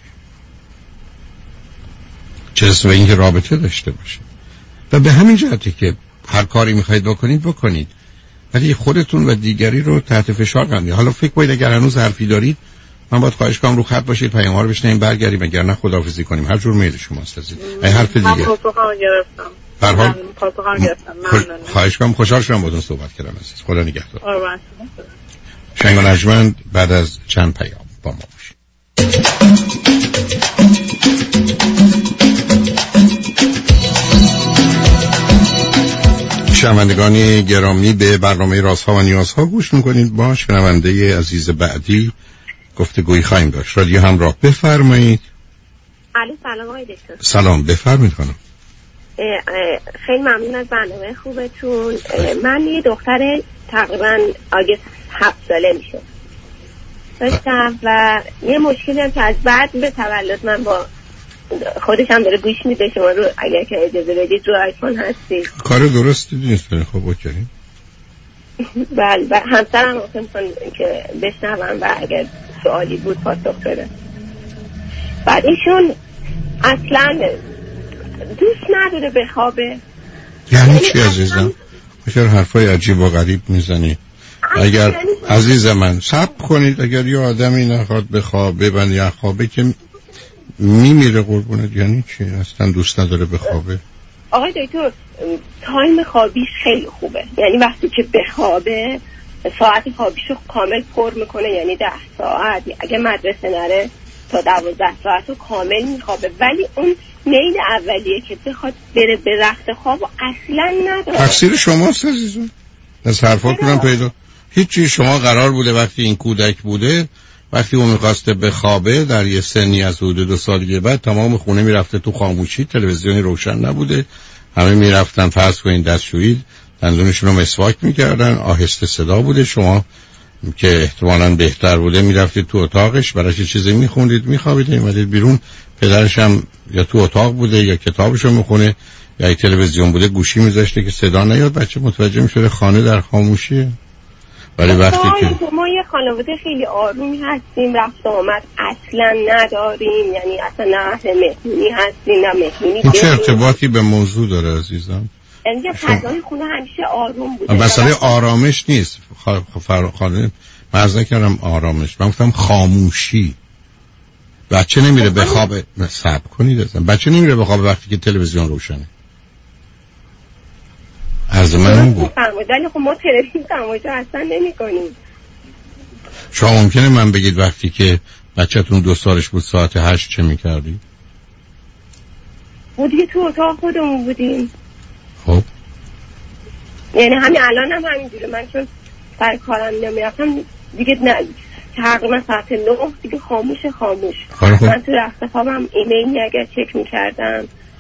[SPEAKER 3] چه به اینکه رابطه داشته باشه. و به همین جهته که هر کاری می خواهید بکنید بکنید، ولی خودتون و دیگری رو تحت فشار قرار ندید. حالا فکر کنید اگر هنوز حرفی دارید من باید خواهش کنم رو خط باشید، پیام‌ها رو بشنویم برگردیم، اگر نه خداحافظی کنیم. هر جور میل شماست عزیز. این حرف دیگه.
[SPEAKER 4] من پاسخم گرفتم.
[SPEAKER 3] به هر حال
[SPEAKER 4] پاسخم گرفتم. ممنون.
[SPEAKER 3] خواهش کنم، خوشحال شدم باهاتون صحبت کردم عزیز. خدا نگهدار.
[SPEAKER 4] قربان شما.
[SPEAKER 3] شنگ و نجمند بعد از چند پیام با ما باشید. شنوندگان گرامی به برنامه رازها و نیازها گوش میکنید. با شنونده عزیز بعدی گفتگویی خواهیم داشت. رادیو همراه، بفرمایید.
[SPEAKER 5] علی سلام آقای دکتر.
[SPEAKER 3] سلام، بفرمایید خانم.
[SPEAKER 5] خیلی ممنون از برنامه خوبتون. من یه دختر تقریبا آگست هفت ساله میشه داشتم و یه مشکلی هم که از بعد به تولد من با خودش هم داره گوش میده شما رو، اگر که اجازه بدید رو آیفون هستید.
[SPEAKER 3] کار درستی نیست. خب اوکی.
[SPEAKER 5] بله و همسرم ممکن که بشنون و اگر سوالی بود پاسخ بده. بعد ایشون اصلا دوست نداره بخوابه.
[SPEAKER 3] یعنی چی عزیزم؟ چرا حرفای عجیب و غریب میزنی؟ اگر عزیز من صبر کنید، اگر یه آدمی نخواد بخوابه و یا خوابه که میمیره قربونت. یعنی چی؟ اصلا دوست نداره بخوابه.
[SPEAKER 5] آقای دکتر تایم خوابیش خیلی خوبه، یعنی وقتی که بخوابه ساعت خوابیشو کامل پر میکنه، یعنی ده ساعت. اگه مدرسه نره تا دوازده ساعت رو کامل میخوابه، ولی اون میل اولیه که بخواد بره به رخت خواب اصلا نداره.
[SPEAKER 3] تقصیر شماست عزیزم. از حرفاتونم پیدا هیچی. شما قرار بوده وقتی این کودک بوده، وقتی اون میخواسته بخوابه در یه سنی از حدود دو سالگی بعد، تمام خونه میرفته تو خاموشی، تلویزیونی روشن نبوده، همه میرفتن فرض کنین دستشویی، دندونشون رو مسواک میکردن، آهسته صدا بوده. شما که احتمالاً بهتر بوده میرفتید تو اتاقش، براش چیزی میخوندید، میخوابید، میمدید بیرون. پدرش هم یا تو اتاق بوده یا کتابشو میخونه یا ای تلویزیون بوده، گوشی میذاشته که صدا نیاد، بچه متوجه میشده خانه در خاموشیه. ولی وقتی که
[SPEAKER 5] ما یه خانواده خیلی آرومی هستیم، رفت آمد اصلا نداریم، یعنی اصلا نه اهل مهمونی هستیم نه مهمونی.
[SPEAKER 3] این چه ارتباطی به موضوع داره عزیزم؟
[SPEAKER 5] یعنی فضای خونه همیشه آروم بوده.
[SPEAKER 3] مسئله آرامش نیست خانم، مرز نکردم آرامش، من گفتم خاموشی. بچه نمیره بخوابه. صبر کنید ازم. بچه نمیره بخوابه وقتی که تلویزیون روشنه. عرض من این بود.
[SPEAKER 5] ولی خب ما تلویزیون تماشا اصلا نمی کنیم.
[SPEAKER 3] شما ممکنه من بگید وقتی که بچه‌تون دو سالش بود ساعت هشت چه میکردی؟
[SPEAKER 5] بودی تو اتاق خودمون بودیم.
[SPEAKER 3] خب
[SPEAKER 5] یعنی همین الان هم همینجوره. من چون سر کارم نمیرفتم دیگه نه، تقریبا ساعت نه دیگه خاموش خاموش. من تو رخت خوابم ایمیل اگر چک میکردم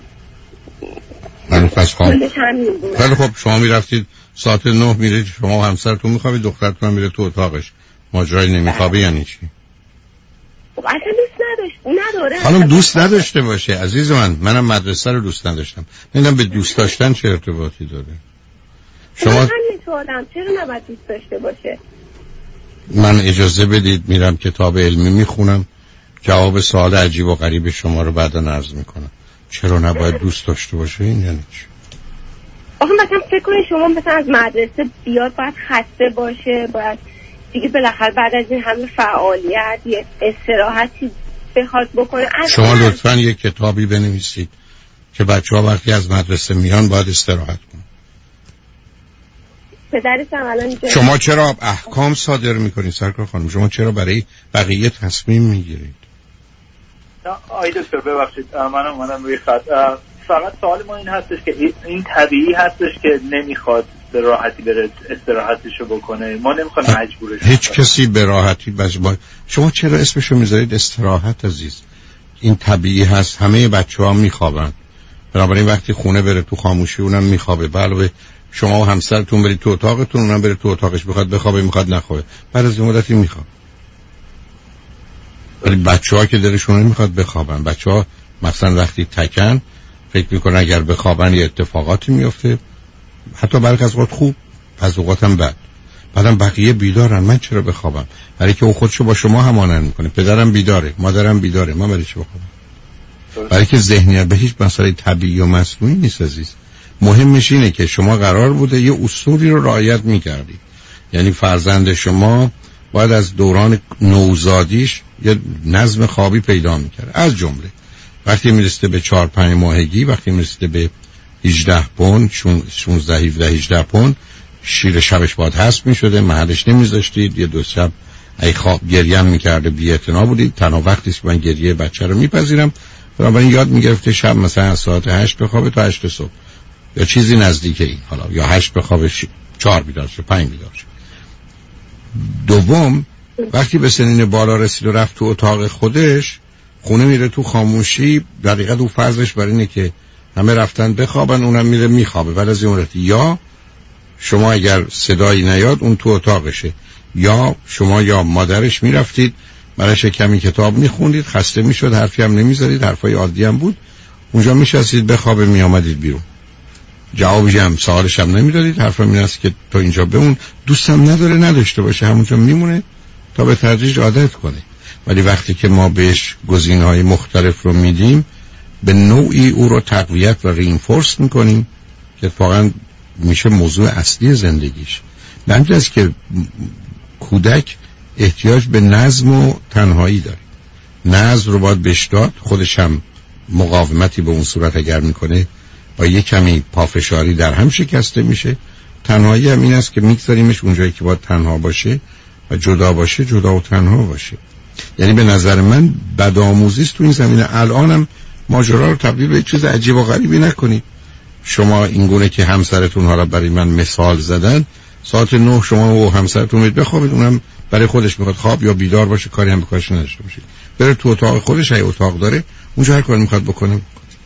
[SPEAKER 3] من پس خواهم. خیلی خب شما میرفتید ساعت نه میرید شما و همسرتون میخوابید، دخترتون میره تو اتاقش، ماجرای نمیخوابه یعنی چی؟
[SPEAKER 5] خب اصلا دوست نداشت نداره.
[SPEAKER 3] خانم دوست نداشته باشه عزیز من، منم مدرسه رو دوست نداشتم. نمیدونم به دوست داشتن چه ارتباطی داره.
[SPEAKER 5] شما من همینطورم، چرا نباید دوست داشته باشه؟
[SPEAKER 3] من اجازه بدید میرم کتاب علمی میخونم، جواب سوال عجیب و غریب شما رو بعدا عرض میکنم. چرا نباید دوست داشته باشه این یعنی چی؟
[SPEAKER 5] آخه مثلا فکر کنید شما مثلا از مدرسه بیاد باید خسته باشه، باید دیگه بالاخره بعد از این همه فعالیت یه استراحتی بخواد بکنه.
[SPEAKER 3] شما لطفاً یه کتابی بنویسید که بچه‌ها وقتی از مدرسه میان باید استراحت کنن.
[SPEAKER 5] پدرش هم الان اینجا.
[SPEAKER 3] شما چرا احکام صادر میکنید سرکار خانم؟ شما چرا برای بقیه تصمیم میگیرید؟
[SPEAKER 6] آی دکتر ببخشید منم منم روی خط. فقط سوال ما این هستش که این طبیعی هستش که نمیخواد به راحتی بره استراحتشو بکنه، ما نمیخوایم مجبورش کنیم.
[SPEAKER 3] هیچ کسی به راحتی بس با... شما چرا اسمشو میذارید استراحت عزیز؟ این طبیعی هست، همه بچه‌ها میخوابن، بنابراین وقتی خونه بره تو خاموشی اونم میخوابه. علاوه شما و همسرتون برید تو اتاقتون، اونم بره تو اتاقش، بخواد بخوابه میخواد نخوابه، بعد از مدتی میخوابه. ولی بچه‌ها که دلشون نمیخواد بخوابن، بچه‌ها مثلا وقتی تکن فکر میکنن اگر بخوابن یه اتفاقاتی میفته، حتی برخی از اوقات خوب، از اوقات هم بد. بعدم بقیه بیدارن، من چرا بخوابم؟ برای که او خودشو با شما همانند میکنه. پدرم بیداره، مادرم بیداره، من برای چی بخوابم؟ برای که ذهنیت به هیچ مسئله طبیعی و مصنوعی نیست عزیز. مهمش اینه که شما قرار بوده یه اصولی رو رعایت میکردید. یعنی فرزند شما باید از دوران نوزادیش یه نظم خوابی پیدا میکرد، از جمله وقتی میرسیده به چهار پنج ماهگی، وقتی میرسیده به هجده پوند، شانزده هفده هجده پوند، شیر شبش باید حذف میشده، محلش نمیذاشتید. یه دو شب ای خواب گریه میکرده، بی‌اعتنا بودید. تنها وقتی که من گریه بچه رو میپذیرم، بنابراین یاد میگرفته شب مثلا ساعت هشت بخوابه تا هشت صبح یا چیزی نزدیک این، حالا یا هشت بخوابه چهار بیدار شه، پنج بیدار شه. دوم وقتی به سنین بالا رسید و رفت تو اتاق خودش، خونه میره تو خاموشی، در حقیقت او فرضش بر اینه که همه رفتن بخوابن، اونم میره میخوابه. بعد از این مدتی یا شما اگر صدایی نیاد اون تو اتاقشه، یا شما یا مادرش میرفتید براش کمی کتاب میخوندید، خسته میشد، حرفی هم نمیزدید، حرفای عادی هم بود، اونجا میشستید بخوابه، میآمدید بیرون، جوابش هم سوالش هم نمیدادید، حرفم این است که تو اینجا بمون، دوستم نداره نداشته باشه، همونجا میمونه تا به تدریج عادت کنه. ولی وقتی که ما بهش گزینه‌های مختلف رو میدیم، به نوعی او رو تقویت و رینفورس میکنیم که واقعا میشه موضوع اصلی زندگیش. همین است که کودک احتیاج به نظم و تنهایی داره. نظم رو باید بهش داد، خودش هم مقاومتی به اون صورت اگر میکنه با یک کمی پافشاری در هم شکسته میشه. تنهایی هم این است که میگذاریمش اونجایی که باید تنها باشه و جدا باشه، جدا و تنها باشه. یعنی به نظر من بدآموزی است تو این زمینه. الانم ماجرا رو تبدیل به چیز عجیب و غریبی نکنید. شما اینگونه که همسرتون حالا برای من مثال زدن، ساعت نه شما و همسرتون میید بخوابید، اونم برای خودش میخواد خواب یا بیدار باشه، کاری هم به کارش نداشته باشه، بره تو اتاق خودش، اگه اتاق داره اونجا هر کاری میخواد بکنه.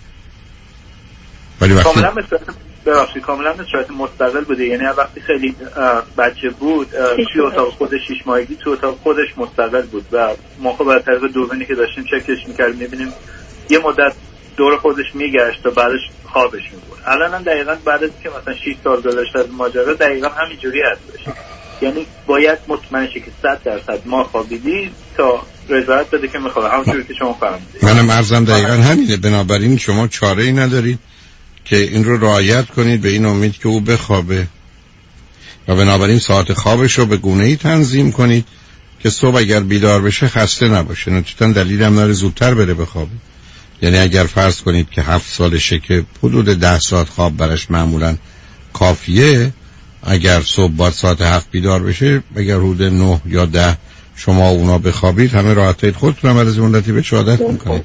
[SPEAKER 3] ولی وقتی
[SPEAKER 6] کاملا مثل ببخشید کاملا مثل مستقل بوده، یعنی وقتی خیلی بچه بود توی اتاق خودش شش ماهگی تو اتاق خودش مستقل بود و ما خب از طریق دوربینی که داشتیم چکش میکردیم میبینیم یه مدت دور خودش میگشت و بعدش خوابش میبرد. الان هم دقیقاً بعد از که مثلا شش سال گذشته از ماجرا دقیقاً همینجوری هستش. یعنی باید مطمئن شی که صد درصد ما خوابیدی تا رضایت بده که میخواد، همونجوری که شما فهمیدید.
[SPEAKER 3] منم عرضم دقیقاً همینه. بنابراین شما چاره‌ای ندارید که این رو رعایت کنید به این امید که او بخوابه، و بنابراین ساعت خوابش رو به گونه‌ای تنظیم کنید که صبح اگر بیدار بشه خسته نباشه. نتیجتاً دلیل هم داره زودتر بره بخوابه. یعنی اگر فرض کنید که هفت سالشه که حدود ده ساعت خواب براش معمولاً کافیه، اگر صبح باید ساعت هفت بیدار بشه، اگر حدود نه یا ده شما اونا بخوابید، همه راحتید خودتون هم از مدتی به عادت میکنید.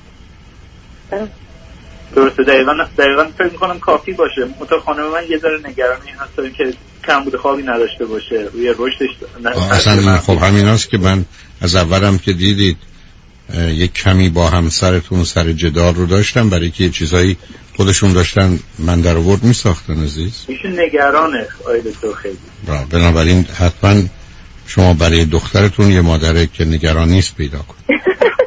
[SPEAKER 6] درسته، دقیقاً دقیقاً فکر میکنم کافی باشه. متأ خانم من یه ذره نگران این هست که کم بوده خوابی نداشته باشه، روی رشدش
[SPEAKER 3] اصلا. خب همین است که من از اولم که دیدید یک کمی با همسرتون سر جدال رو داشتم، برای که چیزایی خودشون داشتن من در آورد می ساختن عزیز.
[SPEAKER 6] ایشون نگرانه آیده تو خیلی.
[SPEAKER 3] بنابراین حتما شما برای دخترتون یه مادره که نگران نیست پیدا کنید.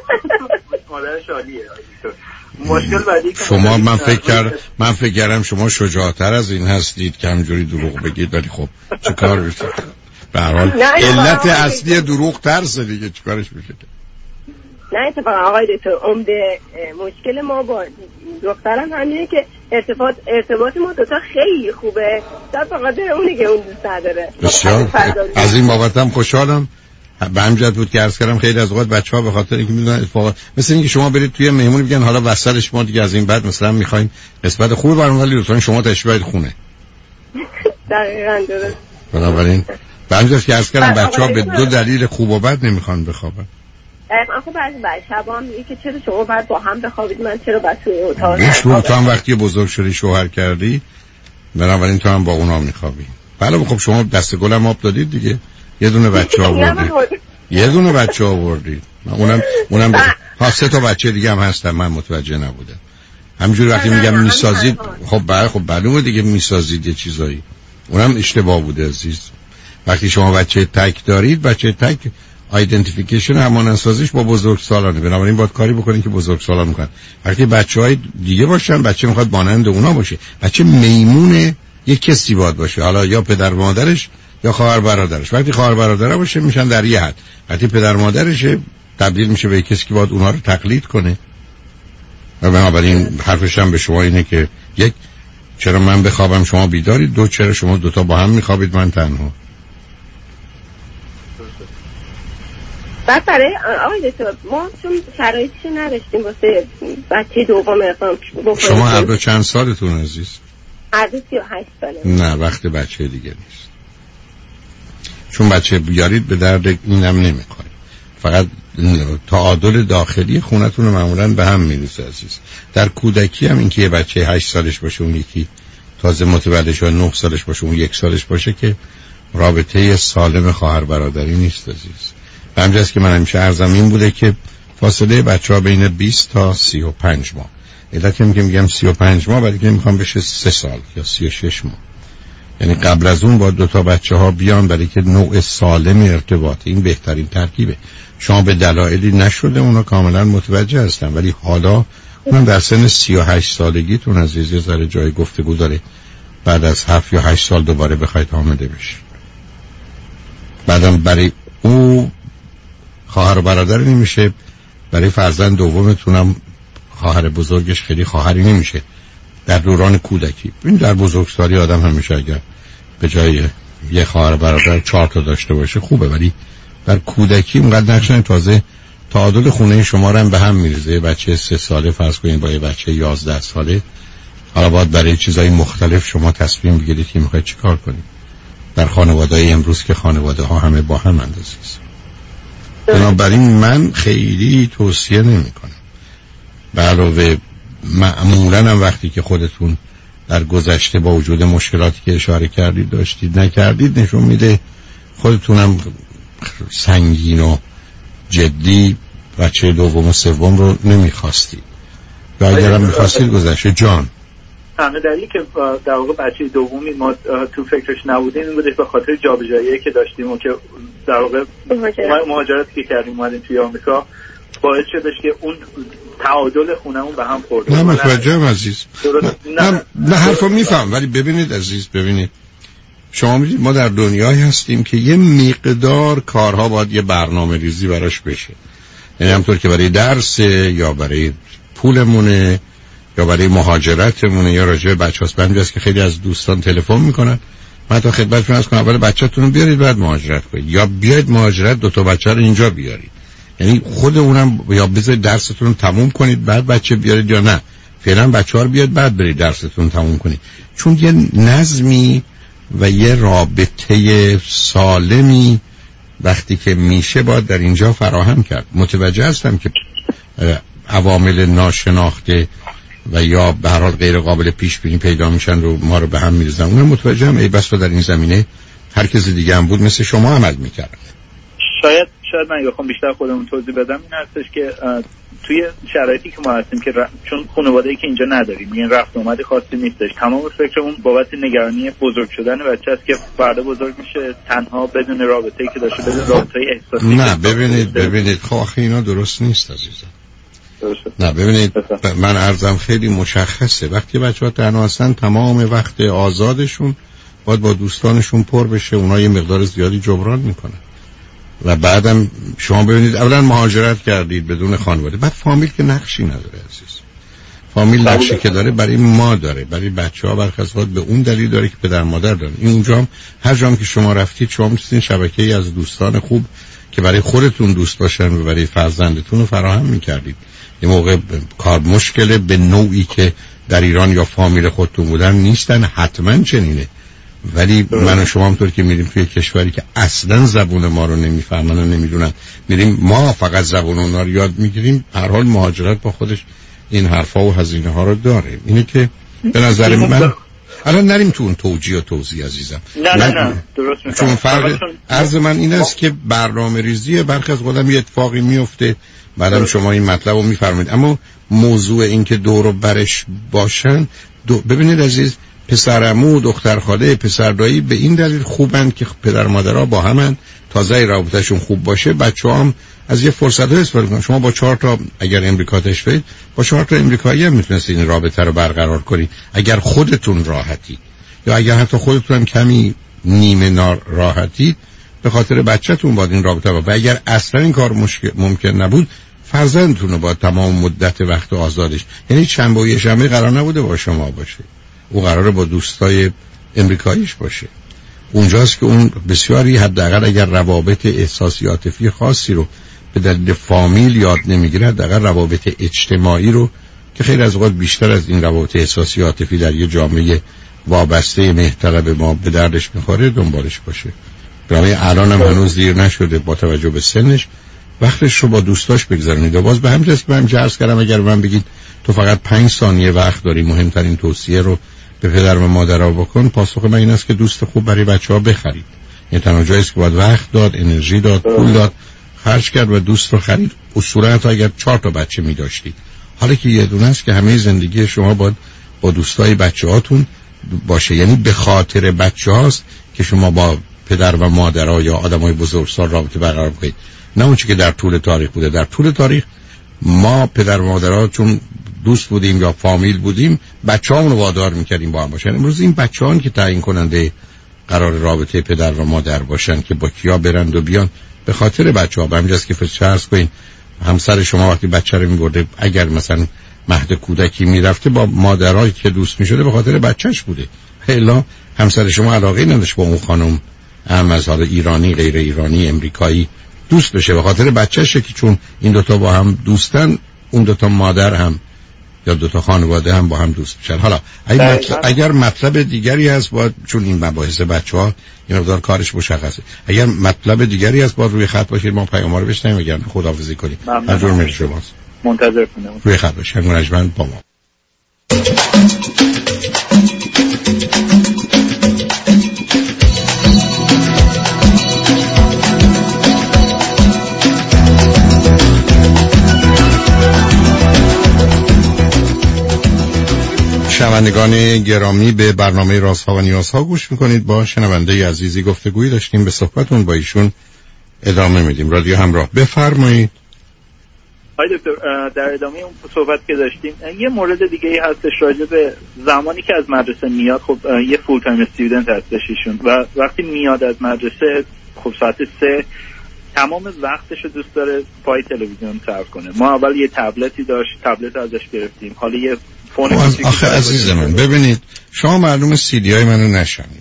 [SPEAKER 6] مادرش عالیه آیده. مشکل بعدی که
[SPEAKER 3] شما من فکر کردم من فکر کردم شما شجاعتر از این هستید که همجوری دروغ بگید، ولی خب چه کار بشه؟ به هر حال علت اصلی دروغ ترسه دیگه، چیکارش میشه؟
[SPEAKER 5] نه اتفاقا آقای دکتر، عمده مشکل ما با دخترم همینه که ارتباط ارتباط ما دوتا خیلی خوبه، در فقط اونه که اون دوست نداره.
[SPEAKER 3] بسیار از این بابت هم خوشحالم. به همجد بود که عرض کردم خیلی از اوقات بچه‌ها به خاطر اینکه میدونن اتفاقا مثل اینکه شما برید توی مهمونی بگن حالا وسطش ما دیگه از این بعد مثلا می‌خوایم قسمت خوبه برام، ولی لطفاً شما تشریف خونه.
[SPEAKER 5] دقیقاً درست.
[SPEAKER 3] بنابراین به همجد که عرض کردم بچه‌ها به دو دلیل خوب و بد نمی‌خوان بخوابن.
[SPEAKER 5] آخه بعضی بعضی شبا هم میگه که چرا شما باید با هم بخوابید، من چرا باید توی اتاق
[SPEAKER 3] بخوابم؟ تو هم وقتی بزرگ شدی شوهر کردی، بنابراین تو هم با اونا میخوابی. بله خب شما دست گلم آب دادید دیگه، یه دونه بچه آوردید. یه دونه بچه آوردید. اونم اونم ها سه تا بچه دیگه هم هستن، من متوجه نبودم. همینجوری وقتی میگم میسازید، خب بله خب معلومه دیگه میسازید یه چیزایی. اونم اشتباه بوده عزیز. وقتی شما بچه تک دارید، بچه تک آیدنتیفیکیشن همانندسازیش با بزرگسالانه، بنابراین باید کاری بکنین که بزرگسالان میکنن. وقتی بچهای دیگه باشن، بچه میخواد مانند اونا باشه. بچه میمونه یک کسی باید باشه، حالا یا پدر مادرش یا خواهر برادرش. وقتی خواهر برادر باشه میشن در یه حد، وقتی پدر مادرشه تبدیل میشه به کسی که باید اونها رو تقلید کنه. و بنابراین حرفش هم به شما اینه که یک، چرا من بخوابم شما بیدارید؟ دو، چرا شما دوتا با هم میخوابید من تنها؟
[SPEAKER 5] بعد برای آقای دکتر ما چون شرایطی نداشتیم واسه بچه دوم اقدام بکنیم.
[SPEAKER 3] شما هر دو چند سالتون عزیز؟
[SPEAKER 5] هر دو سی و هشت ساله.
[SPEAKER 3] نه وقت بچه دیگه نیست، چون بچه بیارید به درد اینم نمیخوره، فقط تعادل داخلی خونتون رو معمولا به هم میریزه عزیز. در کودکی هم اینکه یه بچه هشت سالش باشه، اون یکی تازه متولد شده نه سالش باشه، اون یک سالش باشه، که رابطه سالم خواهر برادری نیست عزیز. همجاست که من همیشه عرضم این بوده که فاصله بچه ها بین بیست تا سی و پنج ماه. علت که میگم سی و پنج ماه برای که میخوام بشه سه سال یا سی و شش ماه. یعنی قبل از اون با دو تا بچه ها بیان برای که نوع سالم ارتباط، این بهترین ترکیبه. شما به دلایلی نشده اونا کاملا متوجه هستن، ولی حالا اون در سن سی و هشت سالگیتون عزیز یه ذره جای گفتگو داره بعد از هفت یا هشت سال دوباره بخواید حامله بشید. بعدم برای او خواهر و برادر نمیشه، برای فرزند دومتونم خواهر بزرگش خیلی خواهری نمیشه در دوران کودکی. این در بزرگسالی آدم همیشه اگر به جای یه خواهر و برادر چهار تا داشته باشه خوبه، ولی در کودکی اونقدر نقشن تازه تعادل خونه شما رو هم به هم میریزه. بچه سه ساله فرض کنید با یه بچه یازده ساله، حالا باید برای چیزای مختلف شما تصمیم بگیرید که میخواید چیکار کنید. در خانواده‌های امروز که خانواده ها همه با هم اندازیست، بنابراین من خیلی توصیه نمی کنم. به علاوه معمولاً هم وقتی که خودتون در گذشته با وجود مشکلاتی که اشاره کردید داشتید نکردید نشون میده خودتونم سنگین و جدی بچه دوم و سوم رو نمیخواستید و اگرم میخواستید گذشته جان
[SPEAKER 6] همه دلیلی که در واقع بچه دومی ما تو فکرش نبودیم این بودش به خاطر جابجایی که داشتیم و که در واقع مهاجرتی که کردیم اومدیم توی آمریکا باعث شدش که اون تعادل خونمون به هم خورد.
[SPEAKER 3] نه متوجهم عزیز، نه نه, نه حرفو میفهم، ولی ببینید عزیز، ببینید شما میدید ما در دنیایی هستیم که یه مقدار کارها باید یه برنامه ریزی براش بشه، یعنی همطور که برای درس یا برای پولمونه یا برای مهاجرتمونه یا راجع به بچه‌هاست. بنده است که خیلی از دوستان تلفن میکنن من تا خدمتتون عرض کنم اول بچه‌تون رو بیارید بعد مهاجرت کنید، یا بیاید مهاجرت دو تا بچه رو اینجا بیارید، یعنی خود اونم یا بذارید درستون رو تموم کنید بعد بچه بیارید، یا نه فعلا بچه‌ها رو بیارید بعد برید درستون تموم کنید. چون یه نظمی و یه رابطه سالمی وقتی که میشه باید در اینجا فراهم کرد. متوجه هستم که عوامل ناشناخته و یا به هر حال غیر قابل پیش بینی پیدا میشن رو ما رو به هم میریزن. اونم متوجهم، ای بس در این زمینه هر کسی دیگه هم بود مثل شما عمل میکرد.
[SPEAKER 6] شاید شاید من بخوام بیشتر خودمون توضیح بدم این هستش که توی شرایطی که ما هستیم که ر... چون خانواده‌ای که اینجا نداریم، این رفت اومد خاصی نیستش، تمام فکرمون بابت نگرانی بزرگ شدن بچه است که فردا بزرگ میشه تنها بدون رابطه‌ای که داشته، بدون رابطه‌ای احساسی.
[SPEAKER 3] نه ببینید ببینید خب آخه اینا درست نیست عزیزم. نه ببینید من عرضم خیلی مشخصه، وقتی بچه‌ها تنها هستن تمام وقت آزادشون باید با دوستانشون پر بشه، اونها یه مقدار زیادی جبران میکنن و بعدم شما ببینید اولا مهاجرت کردید بدون خانواده، بعد فامیل که نقشی نداره عزیز. فامیل نقشی که داره برای ما داره، برای بچه‌ها برخلاف به اون دلیل داره که پدر مادر داره. این اونجا هم هر جام که شما رفتید شما میتونید شبکه‌ای از دوستان خوب که برای خودتون دوست باشن و برای فرزندتون رو فراهم می‌کردید. یه موقع کار مشکله به نوعی که در ایران یا فامیل خودتون بودن نیستن، حتما چنینه، ولی من و شما همطور که میریم توی کشوری که اصلا زبون ما رو نمیفهمن و نمیدونن، میریم ما فقط زبون اونا رو یاد میگیریم. هر حال مهاجرت با خودش این حرفا و هزینه ها رو داره. اینه که به نظر من الان نریم تو اون توجیه و توضیح عزیزم.
[SPEAKER 6] نه نه نه درست میگم.
[SPEAKER 3] چون فرق عرض من این است که برنامه ریزی برخی از خودم یه اتفاقی میفته بعدم شما این مطلب رو میفرمایید، اما موضوع این که دور و برش باشن دو... ببینید عزیز، پسر عمو، دختر خاله، پسر دایی به این دلیل خوبن که پدر مادرها با همن، تازه رابطهشون خوب باشه بچه‌ها هم از یه فرصت ها استفاده کنن. شما با چهار تا اگر امریکا تشریف با چهار تا امریکایی هم میتونستید این رابطه رو برقرار کنید اگر خودتون راحتی، یا اگر حتی خودتون هم کمی نیمه ناراحتید به خاطر بچه‌تون با این رابطه با. و اگر اصلا این کار مشکل ممکن نبود فرزندتون رو با تمام مدت وقت آزادش، یعنی شنبه و یه شنبه قرار نبوده با شما باشه، او قراره با دوستای امریکاییش باشه. اونجاست که اون بسیاری حداقل اگر روابط احساسی عاطفی خاصی رو به دلیل فامیل یاد نمیگیره، حداقل روابط اجتماعی رو که خیلی از اوقات بیشتر از این روابط احساسی عاطفی در یه جامعه وابسته مهرطلب ما به دردش میخوره دنبالش باشه. برای الان هم هنوز دیر نشده با توجه به سنش وقتش رو با دوستاش بگذارونید. و باز به همین جاست که من عرض کردم اگر من بگید تو فقط پنج ثانیه وقت داری مهمترین توصیه رو به پدر و مادرها بکن، پاسخ من این است که دوست خوب برای بچه‌ها بخرید. این تنها جایی است که باید وقت داد، انرژی داد، پول داد، خرج کرد و دوست رو خرید. اصولا حتی اگر چهار تا بچه می داشتید، حالا که یه دونه است که همه زندگی شما باید با دوستای بچه‌هاتون باشه، یعنی به خاطر بچه‌هاست که شما با پدر و مادرها یا آدمای بزرگسال رابطه برقرار کنید، نه اون چیزی که در طول تاریخ بوده. در طول تاریخ ما پدر و مادرها چون دوست بودیم یا فامیل بودیم، بچه‌هامون رو وادار می‌کردیم با هم باشن. امروز این بچه‌هان که تعیین کننده قرار رابطه پدر و مادر باشن که با کیا برند و بیان، به خاطر بچه‌ها. به همینجاست که فرض کنین همسر شما وقتی بچه رو می‌برده، اگر مثلا مهد کودکی میرفته با مادرایی که دوست می‌شده، به خاطر بچه‌ش بوده. الا همسر شما علاقه نداشت با اون خانم، هم از حال ایرانی، غیر ایرانی، امریکایی دوست بشه، به خاطر بچه‌شه که چون این دوتا با هم دوستن، اون دوتا مادر هم یا دوتا خانواده هم با هم دوست میشن. حالا اگر مطلب, اگر مطلب دیگری هست باید، چون این مباحث بچه‌ها این مقدار کارش مشخصه، اگر مطلب دیگری هست باید روی خط باشید، ما پیام‌ها رو بشنویم، اگر خداحافظی کنیم. مجبور میشم شماست.
[SPEAKER 6] منتظر کنم.
[SPEAKER 3] روی خط باشید. منجمن با ما. شنوندگان گرامی، به برنامه رازها و نیازها گوش میکنید. با شنونده عزیزی گفتگویی داشتیم، به صحبتون با ایشون ادامه میدیم. رادیو همراه، بفرمایید.
[SPEAKER 6] آقای دکتر، در ادامه اون صحبت که داشتیم یه مورد دیگه ای هستش راجع به زمانی که از مدرسه میاد. خب یه فول تایم استودنت هستش ایشون و وقتی میاد از مدرسه، خب ساعت سه تمام وقتش رو دوست داره پای تلویزیون صرف کنه. ما اول یه تبلتی داشت، تبلت ازش گرفتیم، حالا یه فون.
[SPEAKER 3] آخه عزیز من ببینید، شما معلومه سیدی های منو نشنید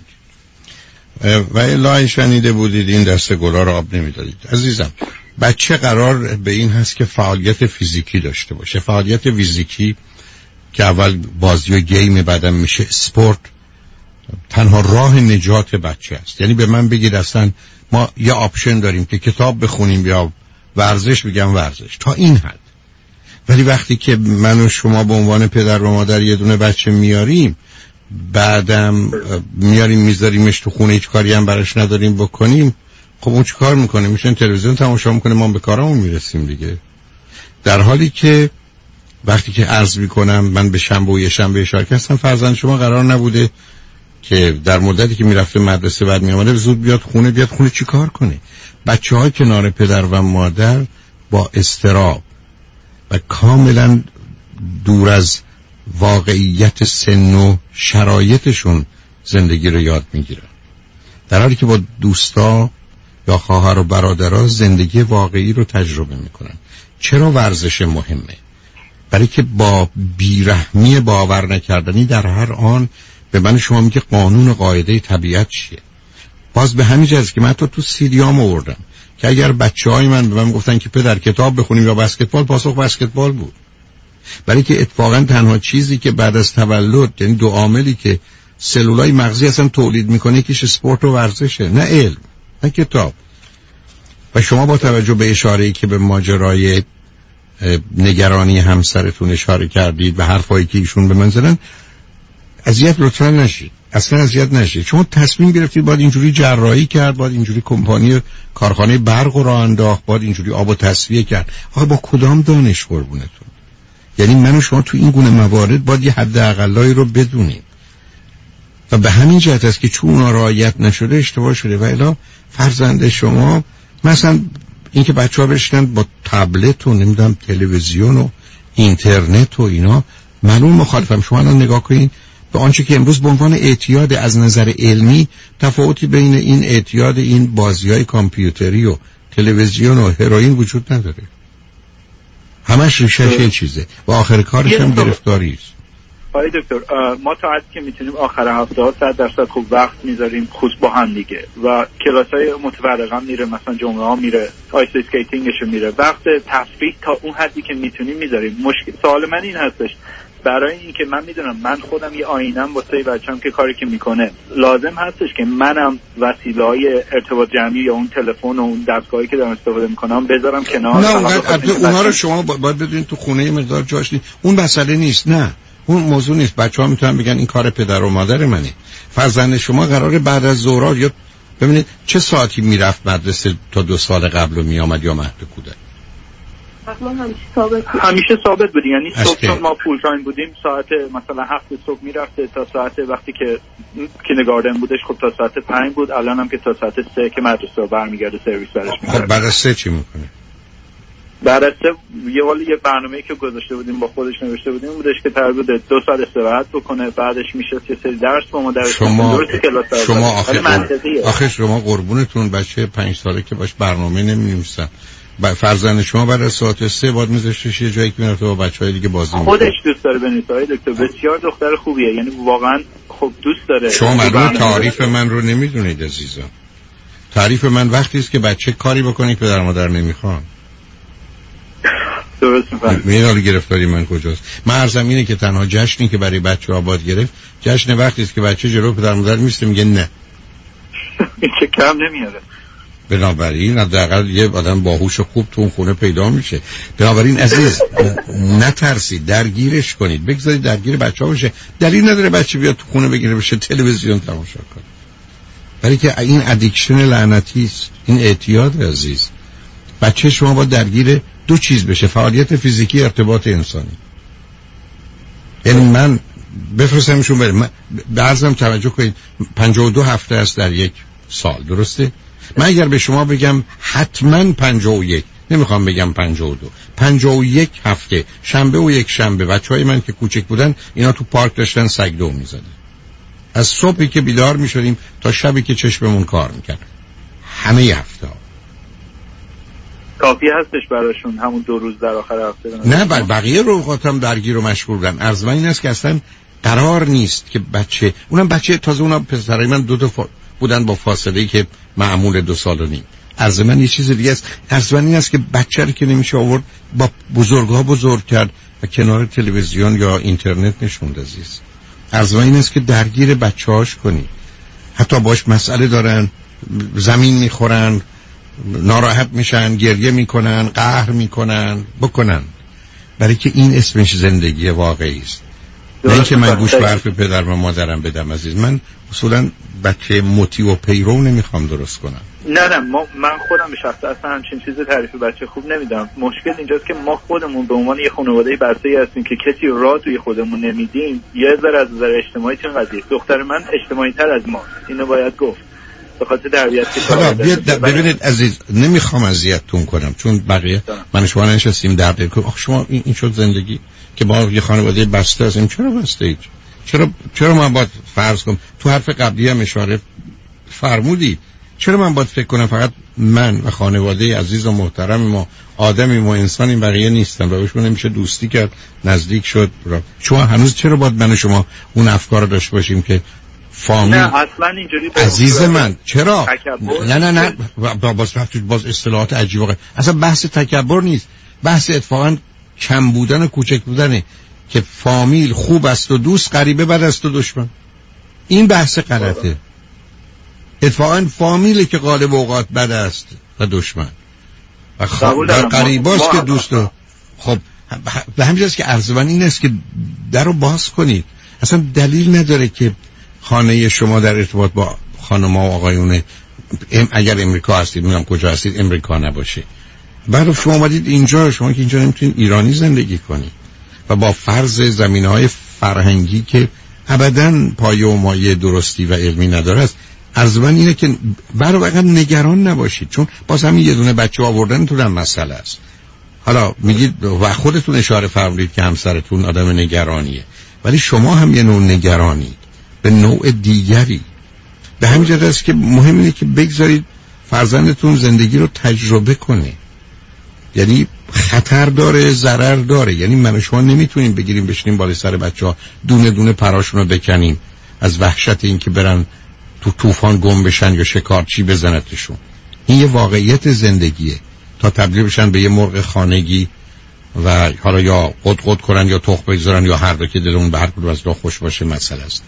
[SPEAKER 3] و الهی شنیده بودید این دسته گلا رو آب نمیدادید. عزیزم، بچه قرار به این هست که فعالیت فیزیکی داشته باشه. فعالیت فیزیکی که اول بازی و گیم، بعدم میشه اسپورت، تنها راه نجات بچه است. یعنی به من بگید اصلا ما یه آپشن داریم که کتاب بخونیم یا ورزش، بگم ورزش تا این حد. ولی وقتی که من و شما به عنوان پدر و مادر یه دونه بچه میاریم، بعدم میاریم میذاریمش تو خونه، هیچ کاری هم براش نداریم بکنیم، خب اون چی کار میکنه؟ میشن تلویزیون تماشا میکنه، ما به کارمون میرسیم دیگه. در حالی که وقتی که عرض میکنم من به شنبه و یه شنبه اشاره هستم، فرزند شما قرار نبوده که در مدتی که میرفته مدرسه بعد میامده زود بیاد خونه. بیاد خونه چی کار کنه؟ بچه های کنار پدر و مادر با اضطراب و کاملا دور از واقعیت سن و شرایطشون زندگی رو یاد میگیرن، در حالی که با دوستا یا خواهر و برادرها زندگی واقعی رو تجربه میکنن. چرا ورزش مهمه؟ برای که با بیرحمی باور نکردنی در هر آن به من شما میگه قانون و قاعده طبیعت چیه. باز به همین جهت که من تو تو سیدیام آوردم که اگر بچه‌های من به من گفتن که پدر کتاب بخونیم یا بسکتبال، پاسخ بسکتبال بود. برای که اتفاقا تنها چیزی که بعد از تولد، یعنی دو عاملی که سلولای مغزی اصلا تولید میکنه، یکیش اسپورت و ورزشه، نه علم، نه کتاب. و شما با توجه به اشاره‌ای که به ماجرای نگرانی همسرتون اشاره کردید و حرفایی که ایشون به من زدن، اذیت لطفا نشید، اصلا اذیت نشید. شما تصمیم گرفتید باید اینجوری جراحی کرد، باید اینجوری کمپانی کارخانه برق رو انداخت، باید اینجوری آب و تصفیه کرد. آخه با کدام دانش قربونتون؟ یعنی من و شما تو این گونه موارد باید یه حد اقلایی رو بدونیم و به همین جهت است که چون اونا رعایت نشده اشتباه شده. و الا فرزند شما مثلا اینکه بچه‌ها بشینن با تبلت و نمیدونم تلویزیون و اینترنت و اینا، معلوم مخالفم. شما الان نگاه کنین به آنچه که امروز به عنوان اعتیاد از نظر علمی، تفاوتی بین این اعتیاد این بازی‌های کامپیوتری و تلویزیون و هروئین وجود نداره. همش ریشش یه چیزه و آخر کارش هم گرفتاری است.
[SPEAKER 6] آقای دکتر، ما تا حدی که میتونیم آخر هفته ها صد درصد خوب وقت میذاریم خصوص با هم دیگه و کلاسای متفرقا میره، مثلا جمعه ها میره، آیس اسکیتینگش میره، وقت تفریح تا اون حدی که میتونیم میذاریم. مشکل سوال من این هستش، برای اینکه من میدونم من خودم یه آینم واسه بچه‌م که کاری که میکنه، لازم هستش که منم وسیله‌های ارتباط جمعی یا اون تلفن و اون دستگاهی که دارم استفاده میکنم بذارم کنار.
[SPEAKER 3] نه اونقدر اونها رو شما باید بدونید تو خونه یه مقدار جاش نیست. اون مسئله نیست، نه اون موضوع نیست. بچه‌ها میتونن بگن این کار پدر و مادر منه. فرزند شما قراره بعد از ظهر یا ببینید چه ساعتی میرفت مدرسه تا دو سال قبل و میامد یا مهد کودک؟
[SPEAKER 5] ما همیشه ثابت بود.
[SPEAKER 6] همیشه ثابت بود، یعنی صبح چون ما فول تایم بودیم ساعت مثلا هفت صبح میرفته تا ساعت وقتی که کینرگاردن بودش خب تا ساعت پنج بود، الان هم که تا ساعت سه که مدرسه برمیگرده سرویس برش میگرده.
[SPEAKER 3] خب بعد از سه چی میکنه؟
[SPEAKER 6] بعد از سه یه والی یه برنامه‌ای که گذاشته بودیم با خودش نوشته بودیم بودش که تر بود دو سال استراحت بکنه، بعدش میشه یه سری درس با ما درس
[SPEAKER 3] شما
[SPEAKER 6] کلاس
[SPEAKER 3] شما آخه آخه شما قربونتون بچه پنج ساله که باش برنامه نمی‌نویسن، فرزند شما بعد از ساعت سه بعد میذاشتش یه جایی که میرفت با بچهای دیگه بازی می‌کرد.
[SPEAKER 6] خودش دوست داره بنویسه های دکتر، بسیار دختر خوبیه، یعنی واقعا خب دوست داره.
[SPEAKER 3] شما معلومه تعریف من رو نمیدونید عزیزم. تعریف من وقتی است که بچه کاری بکنه که پدر مادر نمیخوان.
[SPEAKER 6] درست می‌فهمید.
[SPEAKER 3] می‌دونی گرفتاری من کجاست؟ من عرضم اینه که تنها جشنی که برای بچه آباد گرفت جشن وقتی است که بچه جلو پدر مادر میسته میگه نه.
[SPEAKER 6] این چه کم نمیاره.
[SPEAKER 3] بنابراین حداقل یه آدم باهوش و خوب تو اون خونه پیدا میشه. بنابراین عزیز نترسید، درگیرش کنید، بگذارید درگیر بچه‌ها باشه. دلیل نداره بچه بیاد تو خونه بگیره بشه تلویزیون تماشا کنه. ولی که این ادیکشن لعنتی است، این اعتیاد عزیز. بچه شما با درگیر دو چیز بشه، فعالیت فیزیکی، ارتباط انسانی. یعنی من بفرستمشون بریم، من بعضم توجه کنید پنجاه و دو هفته است در یک سال، درسته؟ من اگر به شما بگم حتما پنجاه و یک، نمیخوام بگم پنجاه و دو، پنجاه و یک هفته شنبه و یک شنبه بچهای من که کوچک بودن اینا تو پارک داشتن سگدو میزدن، از صبحی که بیدار میشدیم تا شبی که چشممون کار میکرد، همه هفته ها.
[SPEAKER 6] کافی هستش براشون همون دو روز در آخر هفته؟
[SPEAKER 3] نه بر بقیه روقاتم درگیر و مشغول بودن. عرض من این است که اصلا قرار نیست که بچه، اونم بچه تازه، اونم پسرای من دو تا فا... بودن با فاصله‌ای که معمول دو سال و نیم. عرض من یه چیز دیگه است. عرض من این است که بچه رو که نمیشه آورد با بزرگها بزرگ کرد و کنار تلویزیون یا اینترنت نشوند عزیز. عرض من این است که درگیر بچه‌هاش کنی، حتی باش مسئله دارن، زمین میخورن، ناراحت میشن، گریه میکنن، قهر میکنن، بکنن، برای که این اسمش زندگی واقعی است. نه اینکه من گوش به حرف پدر و مادرم بدم عزیز. من اصولا بچه مطیع و پیرو نمیخوام درست کنم.
[SPEAKER 6] نه نه ما من خودم به شخص اصلا همچین چیز تعریف بچه خوب نمیدم. مشکل اینجاست که ما خودمون به عنوان یه خانواده بسته هستیم که کسی را توی خودمون نمیدیم. یه ذره از نظر اجتماعی چون قضیه دختر من اجتماعی تر از ما، اینو باید گفت، به خاطر تربیت که
[SPEAKER 3] حالا ببینید عزیز، نمیخوام اذیتتون کنم چون بقیه من شما نشستیم درد کنم. آخ شما این, این شد زندگی که ما یه خانواده بسته هستیم. چرا بسته اید؟ چرا چرا من باید فرض کنم تو حرف قبلی هم اشاره فرمودید، چرا من باید فکر کنم فقط من و خانواده عزیز و محترم ما آدمی ما انسانی بقیه نیستن و بهشون نمیشه دوستی کرد، نزدیک شد؟ شما هنوز چرا باید من و شما اون افکار رو داشته باشیم که فامیل؟
[SPEAKER 6] نه اصلا اینجوری
[SPEAKER 3] عزیز من چرا نه نه نه باز باز اصطلاحات عجیب واقع. اصلا بحث تکبر نیست، بحث اتفاقا کم بودن و کوچک بودنه که فامیل خوب است و دوست، غریبه بد است و دشمن. این بحث غلطه. اتفاقا فامیله که غالب اوقات بد است و دشمن و غریباست که دوست و خب به همین جاست که عرض من این است که در رو باز کنید. اصلا دلیل نداره که خانه شما در ارتباط با خانم‌ها و آقایون ام اگر امریکا هستید، میگم کجا هستید، امریکا نباشه. بعد شما اومدید اینجا، شما که اینجا نمیتونید ایرانی زندگی کنید و با فرض زمینه‌های فرهنگی که ابداً پایه و مایه درستی و علمی نداره است. از من اینه که برای واقعا نگران نباشید، چون باز همین یه دونه بچه آوردن تو هم مسئله است. حالا میگید و خودتون اشاره فرمودید که همسرتون آدم نگرانیه، ولی شما هم یه نوع نگرانید به نوع دیگری. به همین جهت است که مهم اینه که بگذارید فرزندتون زندگی رو تجربه کنه. یعنی خطر داره، ضرر داره. یعنی من و شما نمیتونیم بگیریم بشینیم بالای سر بچه‌ها دونه دونه پراشون رو بکنیم از وحشت این که برن تو طوفان گم بشن یا شکارچی بزنتشون. این یه واقعیت زندگیه تا تبدیل بشن به یه مرغ خانگی و حالا یا قد قد کنن یا تخم بگذارن یا هر دو که دلمون به هر کدوم از دو خوش باشه مسئله است.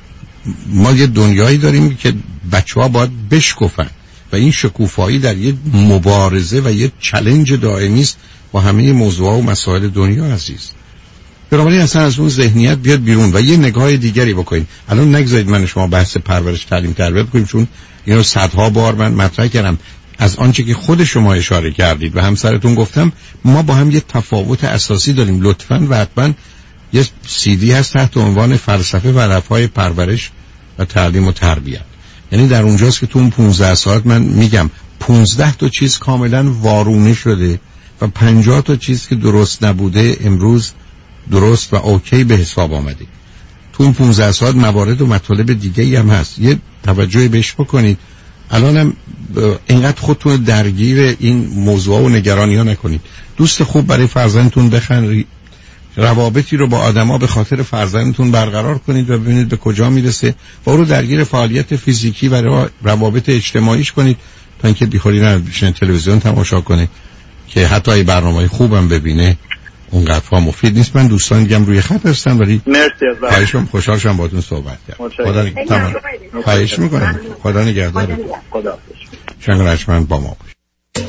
[SPEAKER 3] ما یه دنیایی داریم که بچه‌ها باید بشکفن و این شکوفایی در یه مبارزه و یه چالش دائمی است با همه موضوعات و مسائل دنیا عزیز. بنابراین اصلا از اون ذهنیت بیاد بیرون و یه نگاه دیگری بکنید. الان نگذارید من شما بحث پرورش تعلیم تربیت کنیم، چون اینو صدها بار من مطرح کردم. از آنچه که خود شما اشاره کردید و همسرتون گفتم ما با هم یه تفاوت اساسی داریم. لطفاً و حتماً یه سی دی هست تحت عنوان فلسفه و هدف‌های پرورش و تعلیم و تربیت. یعنی در اونجاست که تو اون پانزده ساعت من میگم پانزده تا چیز کاملا وارونه شده و پنجاه تا چیز که درست نبوده امروز درست و اوکی به حساب آمده. تو اون پانزده ساعت موارد و مطالب دیگه‌ای هم هست. یه توجه بهش بکنید. الانم اینقدر خودتون درگیر این موضوع و نگرانی ها نکنید. دوست خوب برای فرزندتون بخرید، روابطی رو با آدما به خاطر فرزندتون برقرار کنید و ببینید به کجا میرسه و او رو درگیر فعالیت فیزیکی و روابط اجتماعیش کنید تا اینکه بیخوری نشین تلویزیون تماشا کنه که حتی ای برنامه‌های خوبم ببینه اونقدر مفید نیست. من دوستان دیگه روی خط هستم ولی
[SPEAKER 6] مرسی از
[SPEAKER 3] خواهشم خوشحال شدم باهاتون صحبت کردم. خدا نگهدار. خواهش می‌کنم. خدا نگهدار.
[SPEAKER 6] خدا
[SPEAKER 3] شنگرشمن با ما باش.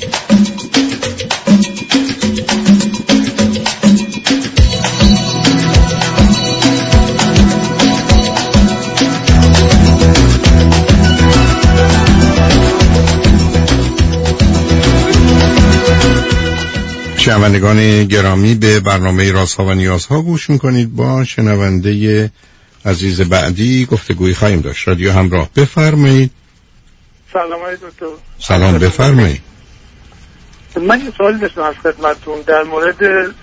[SPEAKER 3] شنوندگان گرامی به برنامه رازها و نیازها گوش میکنید. با شنونده عزیز بعدی گفتگویی خواهیم داشت. رادیو همراه، بفرمایید.
[SPEAKER 7] سلام علیکم دکتر.
[SPEAKER 3] سلام، بفرمایید.
[SPEAKER 7] من یه سوالی داشتم از خدمتتون در مورد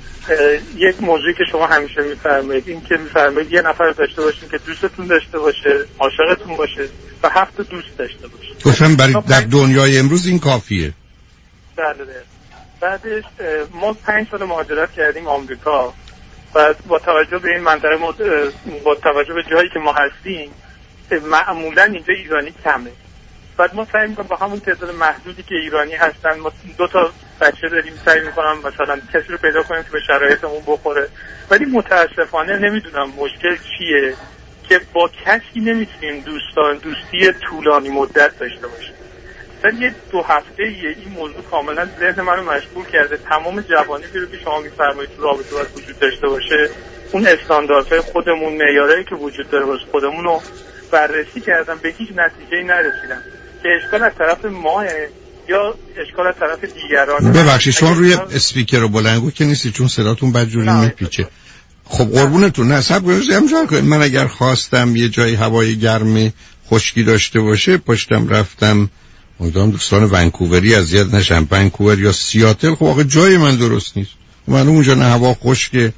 [SPEAKER 7] یک موضوعی که شما همیشه میفرمایید، این که میفرمایید یه نفر داشته باشین که دوستتون داشته باشه، عاشقتون باشه و هفت دوست داشته باشه.
[SPEAKER 3] گفتم برای در دنیای امروز این کافیه.
[SPEAKER 7] بله. بعدش ما پنج سال مهاجرت کردیم آمریکا و با توجه به این منطقه با توجه به جایی که ما هستیم معمولا اینجا ایرانی کمه. بعد ما سعی می‌کنیم با همون تعداد محدودی که ایرانی هستن، ما دو تا بچه داریم، سعی می‌کنم مثلا کسی رو پیدا کنیم که به شرایطمون بخوره. ولی متاسفانه نمیدونم مشکل چیه که با کسی نمیتونیم دوستان دوستی طولانی مدت داشته باشیم. مثلا یه دو هفته یه این موضوع کاملا ذهن منو مشغول کرده. تمام جوانبی رو که شما می‌فرمایید تو رابطه باید وجود داشته باشه، اون استانداردهای خودمون، معیارایی که وجود داره واسه خودمون رو بررسی کردم، به هیچ نتیجه‌ای نرسیدم که اشکال از طرف ماه یا اشکال از طرف دیگران.
[SPEAKER 3] ببخشید شما روی اسپیکر رو بلندگو که نیستی چون صداتون بدجوری میپیچه. خب قربونتون نه صبر کنید. من اگر خواستم یه جای هوای گرم خشکی داشته باشه پشتم رفتم، امیدوارم دوستان ونکووری اذیت نشن، ونکوور یا سیاتل، خب واقعا جای من درست نیست. من اونجا نه هوا خشکه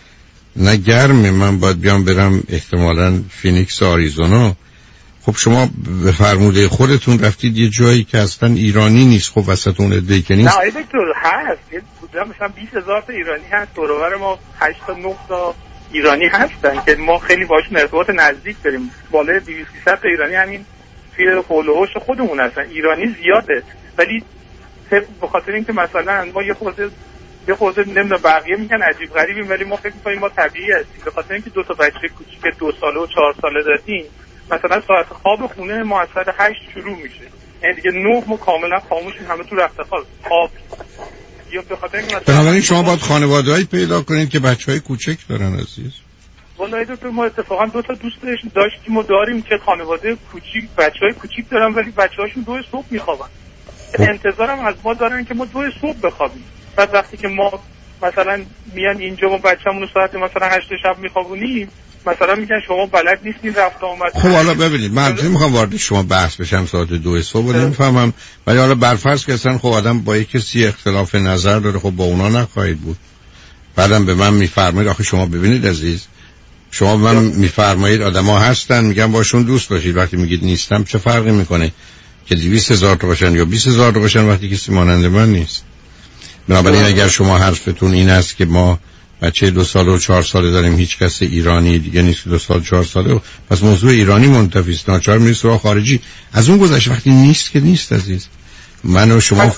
[SPEAKER 3] نه گرمه، من باید بیام برم احتمالاً فینیکس آریزونا. خب شما به فرموده خودتون رفتید یه جایی که اصلا ایرانی نیست. خب وسط اون ادعی که نیست.
[SPEAKER 7] نه آقای دکتر هست، یه بودم مثلا بیست هزار تا ایرانی هست، دور و بر ما هشت تا نه تا ایرانی هستن که ما خیلی باشون ارتباط نزدیک داریم. بالای دویست تا ایرانی همین توی حول و حوش خودمون هستن. ایرانی زیاده ولی به خاطر اینکه مثلا ما یه خورده یه خورده نمیدونم بقیه میگن عجیب غریبیم ولی ما فکر می‌کنیم ما طبیعی هستیم. به خاطر اینکه دو تا بچه کوچیک دو ساله و چهار ساله داریم، مثلا ساعت خواب خونه ما از ساعت هشت شروع میشه، یعنی دیگه نه ما کاملا خاموشیم، همه تو رفت خواب خواب یا به خاطر اینکه
[SPEAKER 3] بنابراین شما باید خانواده‌ای پیدا کنید که بچهای کوچک دارن عزیز.
[SPEAKER 7] والله دکتر ما اتفاقا دو تا دوست داشتیم و داریم که خانواده کوچیک بچهای کوچیک دارن ولی بچه‌هاشون دو صبح میخوابن. انتظارم از ما دارن که ما دو صبح بخوابیم. بعد وقتی که ما مثلا میان اینجا و بچه‌مون رو ساعت مثلا هشت شب میخوابونیم، مثلا میگن شما بلد نیستین رفت آمد.
[SPEAKER 3] خب حالا ببینید من نمیخوام وارد شما بحث بشم ساعت دو صبح نمیفهمم، ولی حالا برفرض که اصلا خب آدم با یک کسی اختلاف نظر داره، خب با اونا نخواهید بود. بعدم به من میفرمایید آخه شما ببینید عزیز، شما به من میفرمایید آدما هستن میگم باشون دوست باشید، وقتی میگید نیستم چه فرقی میکنه که دویست هزار تا باشن یا بیست هزار تا باشن وقتی کسی مانند من نیست. بنابراین اگر شما حرفتون این است که ما بچه دو ساله و چهار ساله داریم هیچ کس ایرانی دیگه نیست دو سال چهار ساله، پس موضوع ایرانی منتفی است، ناچار میرید سراغ خارجی. از اون گذشته وقتی نیست که نیست عزیز. من و شما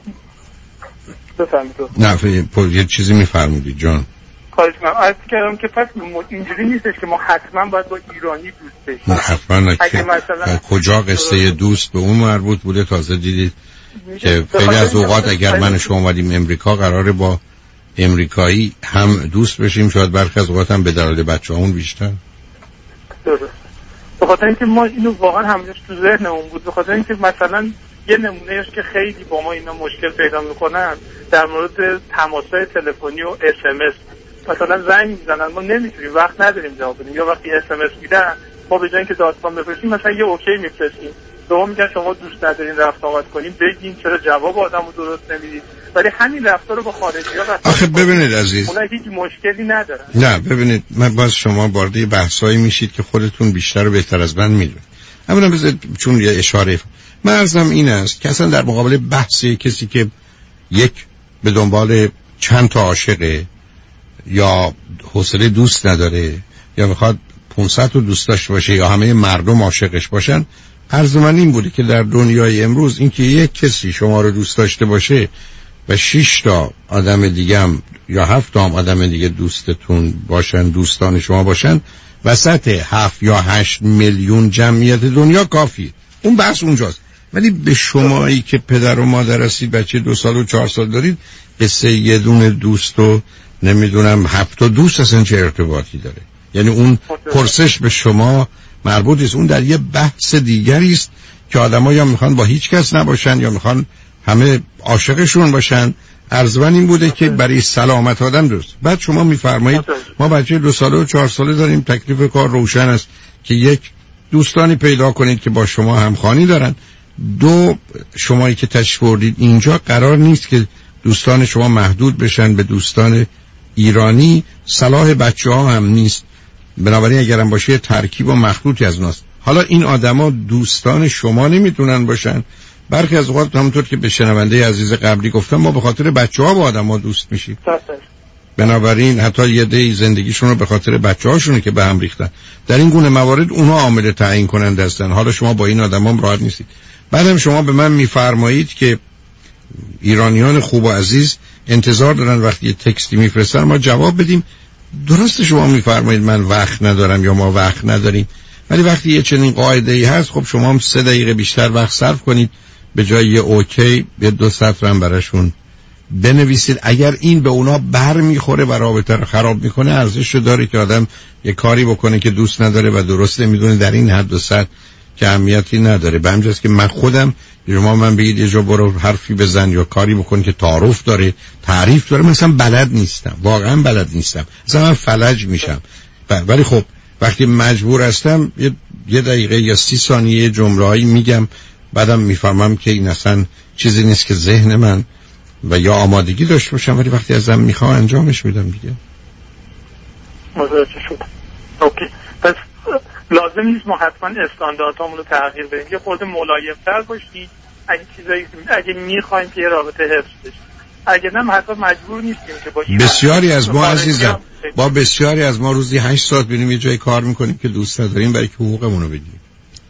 [SPEAKER 7] بفهمید
[SPEAKER 3] نه یه چیزی میفرمودید جان.
[SPEAKER 7] خواهش می‌کنم عرض کردم که پس اینجوری نیستش که ما حتما باید با ایرانی دوست بشیم.
[SPEAKER 3] نه حتما نه.
[SPEAKER 7] مثلا
[SPEAKER 3] کجا قصه دوست به اون مربوط بوده؟ تازه دیدید که خیلی از اوقات اگر من و شما اومدیم امریکا قراره با امریکایی هم دوست بشیم، شاید برخی از اوقات هم به دلایل بچه‌هامون بیشتر.
[SPEAKER 7] درست. به خاطر اینکه ما اینو واقعا همیشه تو ذهنمون بود، به خاطر اینکه مثلا یه نمونهش که خیلی با ما اینا مشکل پیدا میکنن در مورد تماس‌های تلفنی و اس ام اس. مثلا زنگ میزنن ما نمیتونیم، وقت نداریم جواب بدیم، یا وقتی اس ام اس میدن ما به جای اینکه داستان بفرستیم مثلا یه اوکی میفرستیم، شما میگن شما دوست ندارین رفت آمد کنیم، بگین چرا جواب آدمو درست نمیدید. ولی همین رفتار رو با خارجی‌ها
[SPEAKER 3] آخه ببینید عزیز،
[SPEAKER 7] اونها هیچ مشکلی ندارن.
[SPEAKER 3] نه ببینید، من باز شما وارد بحثایی میشید که خودتون بیشتر و بهتر از من میدونید. اولا بذارید چون یه اشاره من عرضم این است که اصلا در مقابل بحث کسی که یک به دنبال چند تا عاشقه یا حوصله دوست نداره یا میخواد پانصد تا دوست داشته باشه یا همه مردم عاشقش باشن، عرض من این بوده که در دنیای امروز اینکه یک کسی شما رو دوست داشته باشه و شش تا آدم دیگه هم یا هفت تا آدم دیگه دوستتون باشن، دوستان شما باشن، وسط هفت یا هشت میلیون جمعیت دنیا کافیه. اون بحث اونجاست. ولی به شمایی که پدر و مادر هستید، بچه دو سال و چهار سال دارید، قصه یه دونه دوست و نمیدونم هفت تا دوست اصلا چه ارتباطی داره؟ یعنی اون پرسش به شما مربوط است. اون در یه بحث دیگری است که آدم‌ها یا میخوان با هیچ کس نباشن یا میخوان همه عاشقشون باشن. عرضون این بوده که برای سلامت آدم درست. بعد شما میفرمایید ما بچه دو ساله و چهار ساله داریم، تکلیف کار روشن است که یک دوستانی پیدا کنید که با شما همخوانی دارن. دو، شمایی که تشریف بردید اینجا قرار نیست که دوستان شما محدود بشن به دوستان ایرانی. صلاح بچه ها هم نیست، بنابراین اگرم باشه ترکیب و مخلوطی از ناست. حالا این آدما دوستان شما نمیتونن باشن. برخی از اوقات همونطور که به شنونده عزیز قبلی گفتم ما به خاطر بچه ها با آدما دوست میشیم. بنابراین حتی یه دی زندگیشون رو به خاطر بچه هاشونه که به هم ریختن. در این گونه موارد اونها عامل تعیین کننده هستن. حالا شما با این آدما راحت نیستید. بعدم شما به من میفرمایید که ایرانیان خوب و عزیز انتظار دارن وقتی یه تکستی میفرستن ما جواب بدیم. درست شما میفرمایید من وقت ندارم یا ما وقت نداریم، ولی وقتی یه چنین قاعده‌ای هست خب شما هم سه دقیقه بیشتر وقت صرف کنید، به جای یه اوکی یه دو سطر هم براشون بنویسید. اگر این به اونا بر میخوره و رابطه رو خراب میکنه، ارزش رو داره که آدم یه کاری بکنه که دوست نداره و درست نمیدونه. در این حد و سطح که اهمیتی نداره. به همجاست که من خودم شما من بگید یه جا برو حرفی بزن یا کاری بکن که تعارف داره، تعریف داره، مثلا بلد نیستم، واقعا بلد نیستم، مثلا من فلج میشم. ولی خب وقتی مجبور هستم یه, یه دقیقه یا سی ثانیه جمله‌ای میگم، بعدم میفهمم که این اصلا چیزی نیست که ذهن من و یا آمادگی داشته باشم، ولی وقتی ازم میخوام انجامش میدم دیگه.
[SPEAKER 7] متوجه شدم. اوکی. پس لازم نیست ما حتما استانداردامون رو تغییر بدیم، یه خورده ملایم‌تر باشید اگه چیزایی اگه میخوایم که یه رابطه حفظ بشه. اگه نه حتی مجبور نیستیم که باشیم.
[SPEAKER 3] بسیاری از ما عزیزم با بسیاری از ما روزی هشت ساعت بریم یه جای کار میکنیم که دوست نداریم برای که حقوقمون رو بگیریم.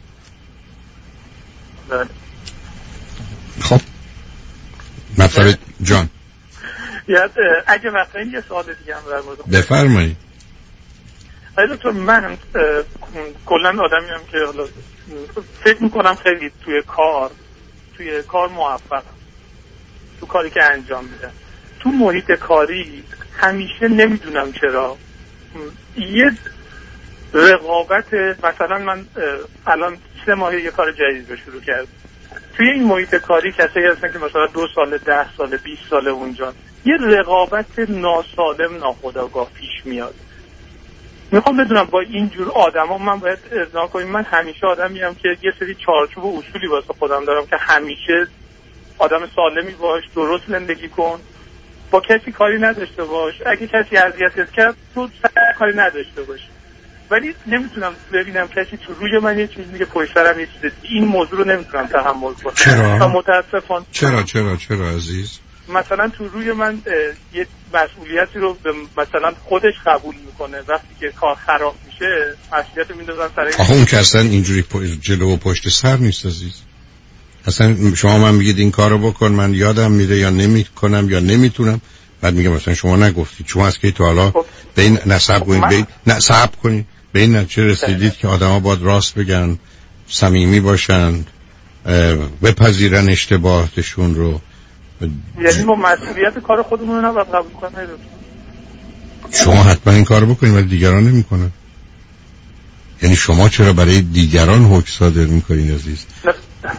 [SPEAKER 7] بله.
[SPEAKER 3] خب مطلب جان
[SPEAKER 7] یاد اگه وقتا یه سوال دیگه هم در مورد
[SPEAKER 3] بفرمایید.
[SPEAKER 7] آیا دکتر من کلا آدمی هم که حالا فکر میکنم خیلی توی کار توی کار موفقم، تو کاری که انجام میدم، تو محیط کاری همیشه نمیدونم چرا یه رقابت. مثلا من الان سه ماه یه کار جدید رو شروع کردم، توی این محیط کاری کسایی هستن که مثلا دو سال ده سال بیست سال اونجا، یه رقابت ناسالم ناخودآگاه پیش میاد. میخوام بدونم با اینجور آدما من باید ارضا کنم من همیشه آدمی ام که یه سری چارچوب و اصولی واسه خودم دارم که همیشه آدم سالمی باش، درست زندگی کن، با کسی کاری نداشته باش، اگه کسی اذیتت کرد تو کاری نداشته باش. ولی نمیتونم ببینم کسی تو روی من یه چیز میگه پشت سرم یه چیز، این موضوع رو نمیتونم تحمل کنم.
[SPEAKER 3] چرا؟
[SPEAKER 7] متاسفانه.
[SPEAKER 3] چرا چرا چرا عزیز؟
[SPEAKER 7] مثلا تو روی من یه مسئولیتی رو مثلا خودش قبول میکنه، وقتی که کار خراب میشه مسئولیت رو میندازن سر
[SPEAKER 3] آخه اون که اصلا اینجوری جلو و پشت سر نیست عزیز. اصلا شما من میگید این کارو بکن، من یادم میره یا نمیکنم یا نمیتونم، بعد میگم مثلا شما نگفتید، شما از که تا حالا به این نصب کنید، به این نصب کنید، به این نتیجه رسیدید که آدما باید راست بگن، صمیمی باشن، بپذیرن اشتباهاتشون رو.
[SPEAKER 7] یعنی ما مسئولیت کار خودمون رو نباید قبول کنیم.
[SPEAKER 3] شما حتما این کارو بکنید ولی دیگران نمیکنن. یعنی شما چرا برای دیگران حکم صادر میکنین عزیز؟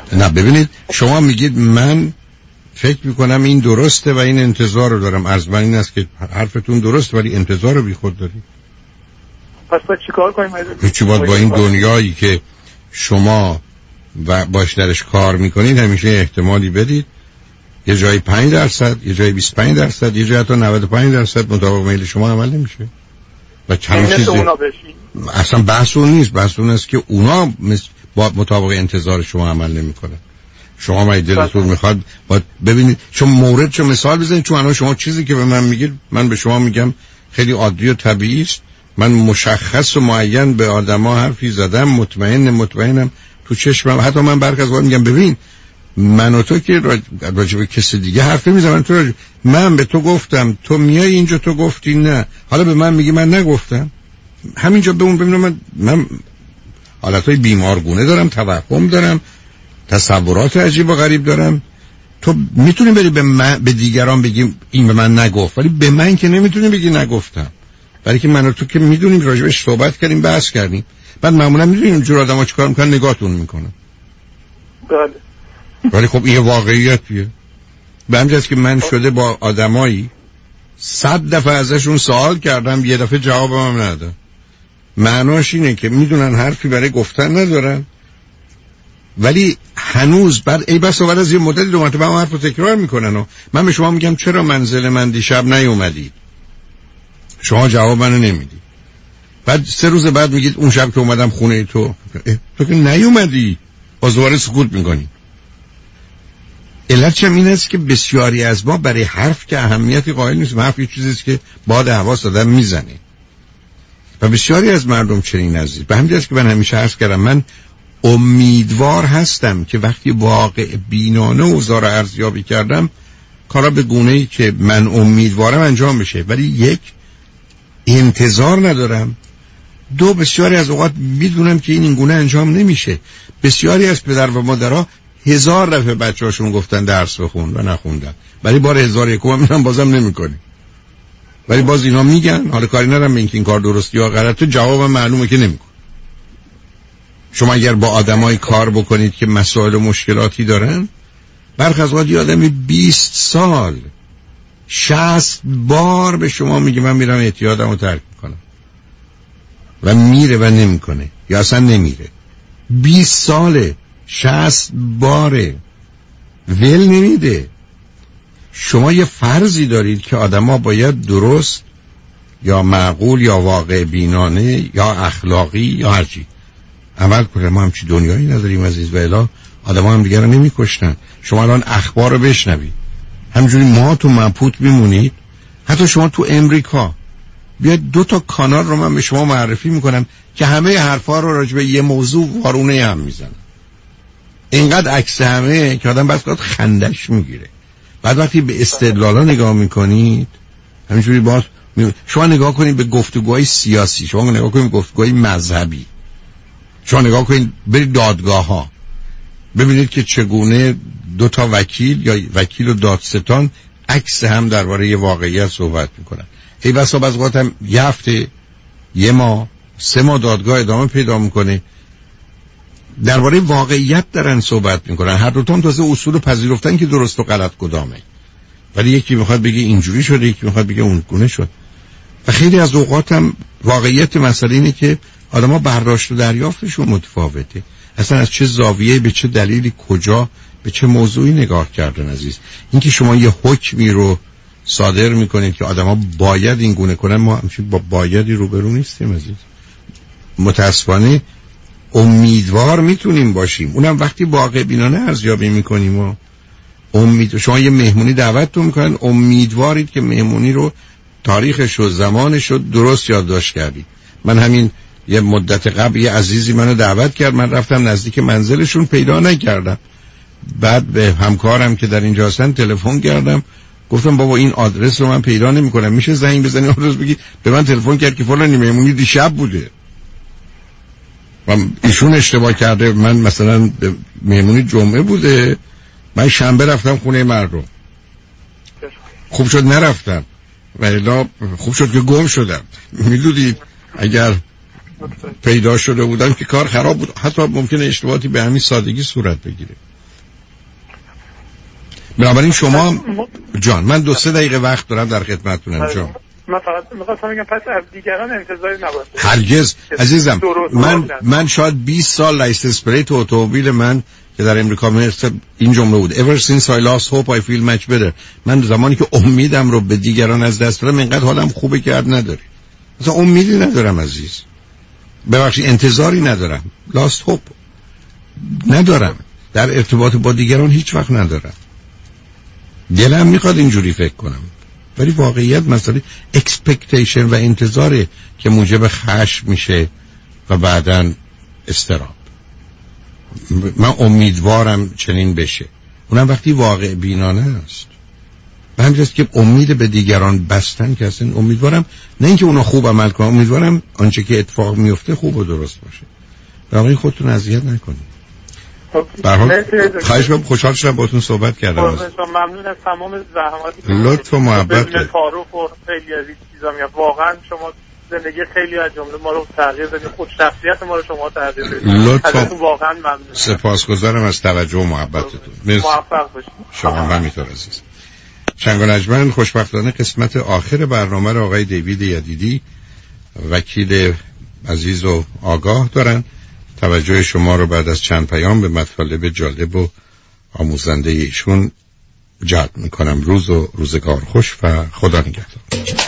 [SPEAKER 3] نه ببینید شما میگید من فکر میکنم این درسته و این انتظار رو دارم. عرض من این است که حرفتون درست ولی انتظار رو بی خود دارید.
[SPEAKER 7] پس باید چی کار کنیم؟
[SPEAKER 3] چی باید با این دنیایی که شما و باش درش کار میکنید همیشه احتمالی بدید یه جایی پنج درصد، یه جایی بیست و پنج درصد، یه جایی حتی نود و پنج درصد مطابق میل شما عمل نمیشه و چند چیزی اصلا بحث اون نیست. بحث اون است که اونا با مطابق انتظار شما عمل نمیکنن. شما ما دلتون میخواد باید ببینید چون مورد چون مثال بزنید. چون الان شما چیزی که به من میگید من به شما میگم خیلی عادی و طبیعی است. من مشخص و معین به آدما حرفی زدم، مطمئن مطمئنم تو چشمم. حتی من برخ از وقت میگم ببین من و تو که راجع به کسی دیگه حرف نمیزنم، تو راجع... من به تو گفتم تو میای اینجا تو گفتی نه، حالا به من میگی من نگفتم. همینجا به اون ببینم من من حالتهای بیمارگونه دارم، توهم دارم، تصورات عجیب و غریب دارم. تو میتونی بری به من به دیگران بگی این به من نگفت، ولی به من که نمیتونی بگی نگفتم. برای که من و تو که میدونیم راجبش صحبت کردیم، بحث کردیم. بعد معمولا میدونیم اینجور آدم‌ها چیکار میکنن، نگاهتون میکنن.
[SPEAKER 7] بله.
[SPEAKER 3] ولی خب این واقعیتیه. به همین جاست که من شده با آدمایی صد دفعه ازشون سوال کردم یه دفعه جوابم هم ندادن. معناش اینه که میدونن حرفی برای گفتن ندارن ولی هنوز بعد ای بس بعد از یه مدت دو مرتبه هم حرفو تکرار میکنن و من به شما میگم چرا منزل من دیشب نیومدید؟ شما جواب منو نمیدی. بعد سه روز بعد میگید اون شب که اومدم خونه تو تو که نیومدی، باز دوباره سکوت میکنی. علت چم این است که بسیاری از ما برای حرف که اهمیتی قائل نیست. حرف یه چیزیست که باد حواس آدم میزنه و بسیاری از مردم چنین عزیز. به همین جاست که من همیشه عرض کردم من امیدوار هستم که وقتی واقع بینانه اوضاع را ارزیابی کردم کارا به گونه‌ای که من امیدوارم انجام بشه، ولی یک انتظار ندارم، دو بسیاری از اوقات میدونم که این این گونه انجام نمیشه. بسیاری از پدر و مادرها هزار دفعه بچه‌هاشون گفتن درس بخون و نخوندن، ولی بار هزار یکم میرن بازم نمیکنی، ولی باز اینا میگن حالا کاری ندارم به اینکه این کار درستی یا غلطه، جواب معلومه که نمیکن. شما اگر با آدمای کار بکنید که مسائل و مشکلاتی دارن، برخی از اوقات آدمی بیست سال شصت بار به شما میگه من میرم اعتیادمو ترک میکنم و میره و نمیکنه یا اصلا نمیره. بیست ساله، شصت باره، ول نمیده. شما یه فرضی دارید که آدما باید درست یا معقول یا واقع بینانه یا اخلاقی یا هرچی عمل کنه. ما همچی دنیایی نداریم عزیز و الا آدما هم دیگر رو نمیکشتن. شما الان اخبار رو بشنوید همجوری ما تو مبهوت میمونید. حتی شما تو امریکا بیاید دو تا کانال رو من به شما معرفی میکنم که همه حرفا رو راجع به یه موضوع وارونه هم میزنن. اینقدر عکس همه که آدم بس قد خندش میگیره. بعد وقتی به استدلالا نگاه میکنید همینجوری باز می... شما نگاه کنید به گفتگوهای سیاسی، شما نگاه کنید به گفتگوهای مذهبی، شما نگاه کنید برید دادگاه ها ببینید که چگونه دو تا وکیل یا وکیل و دادستان عکس هم درباره یه واقعیت صحبت میکنن. ای بسا از وقت هم یه هفته، یه ماه، سه ماه دادگاه ادامه پیدا میکنه درباره واقعیت دارن صحبت میکنن. هر دو تا هم تازه اصول پذیرفتن که درست و غلط کدامه، ولی یکی میخواد بگه اینجوری شده، یکی میخواد بگه اون گونه شد. و خیلی از اوقات هم واقعیت مسئله اینه که آدم‌ها برداشت و دریافتشون متفاوته. اصلا از چه زاویه، به چه دلیلی، کجا، به چه موضوعی نگاه کردن عزیز. اینکه شما یه حکمی رو صادر میکنید که آدم‌ها باید این گونه کنن، ما همچنین با بایدی روبرو نیستیم عزیز. متاسفانه امیدوار میتونیم باشیم، اونم وقتی واقع بینانه ارزیابی میکنیم. و امید شما یه مهمونی دعوتتون میکنن، امیدوارید که مهمونی رو تاریخش و زمانش رو درست یادداشت کردید. من همین یه مدت قبل یه عزیزی منو دعوت کرد، من رفتم نزدیک منزلشون، پیدا نکردم. بعد به همکارم که در اینجا هستن تلفن کردم، گفتم بابا این آدرس رو من پیدا نمی‌کنم، میشه زنگ بزنی آدرس بگی؟ به من تلفن کرد که فلانی مهمونی دیشب بوده و ایشون اشتباه کرده. من مثلا مهمونی جمعه بوده، من شنبه رفتم خونه مردم. خوب شد نرفتم و الا خوب شد که گم شدم. میدونید اگر پیدا شده بودم که کار خراب بود، حتی ممکنه اشتباهاتی به همین سادگی صورت بگیره. بنابراین شما جان من دو سه دقیقه وقت دارم در خدمتتونم جان.
[SPEAKER 7] من فقط می‌خواستم بگم پس از دیگران انتظاری نباشه.
[SPEAKER 3] هرگز عزیزم من من شاید بیست سال لایسنس پلیت اتومبیل من که در امریکا مثل این جمله بود ever since I lost hope I feel much better. من زمانی که امیدم رو به دیگران از دست دادم اینقدر حالم خوبه که حد نداری. مثلا امیدی ندارم عزیز، ببخشید انتظاری ندارم، lost hope ندارم، در ارتباط با دیگران هیچ وقت ندارم. دلم میخواد اینجوری فکر کنم ولی واقعیت مسئله اکسپکتیشن و انتظاره که موجب خشم میشه و بعداً اضطراب. من امیدوارم چنین بشه، اونم وقتی واقع بینانه است. به همین جاست که امید به دیگران بستن که اصلا امیدوارم نه اینکه اونا خوب عمل کنن، امیدوارم آنچه که اتفاق میفته خوب و درست باشه. واقعا خودتون اذیت نکنید. به هر حال خواهش می‌کنم، خوشحال شدم باهاتون صحبت کردم.
[SPEAKER 7] ممنون از تمام زحماتی که
[SPEAKER 3] لطف و محبت
[SPEAKER 7] تعارف و خیلی از این چیزا میاد. واقعا شما زندگی خیلی از جمله ما رو تغییر دادید، خود شخصیت ما رو شما تغییر دادید.
[SPEAKER 3] لطفا
[SPEAKER 7] واقعا ممنون.
[SPEAKER 3] سپاسگزارم از توجه و محبتتون.
[SPEAKER 7] موفق باشید.
[SPEAKER 3] شما هم همینطور عزیز. شنگ و نجمن خوشبختانه قسمت آخر برنامه رو آقای دیوید یدیدی وکیل عزیز و آگاه دارن. توجه شما رو بعد از چند پیام به مطالب جالب و آموزنده ایشون جلب میکنم. روز و روزگار خوش و خدا نگهدار.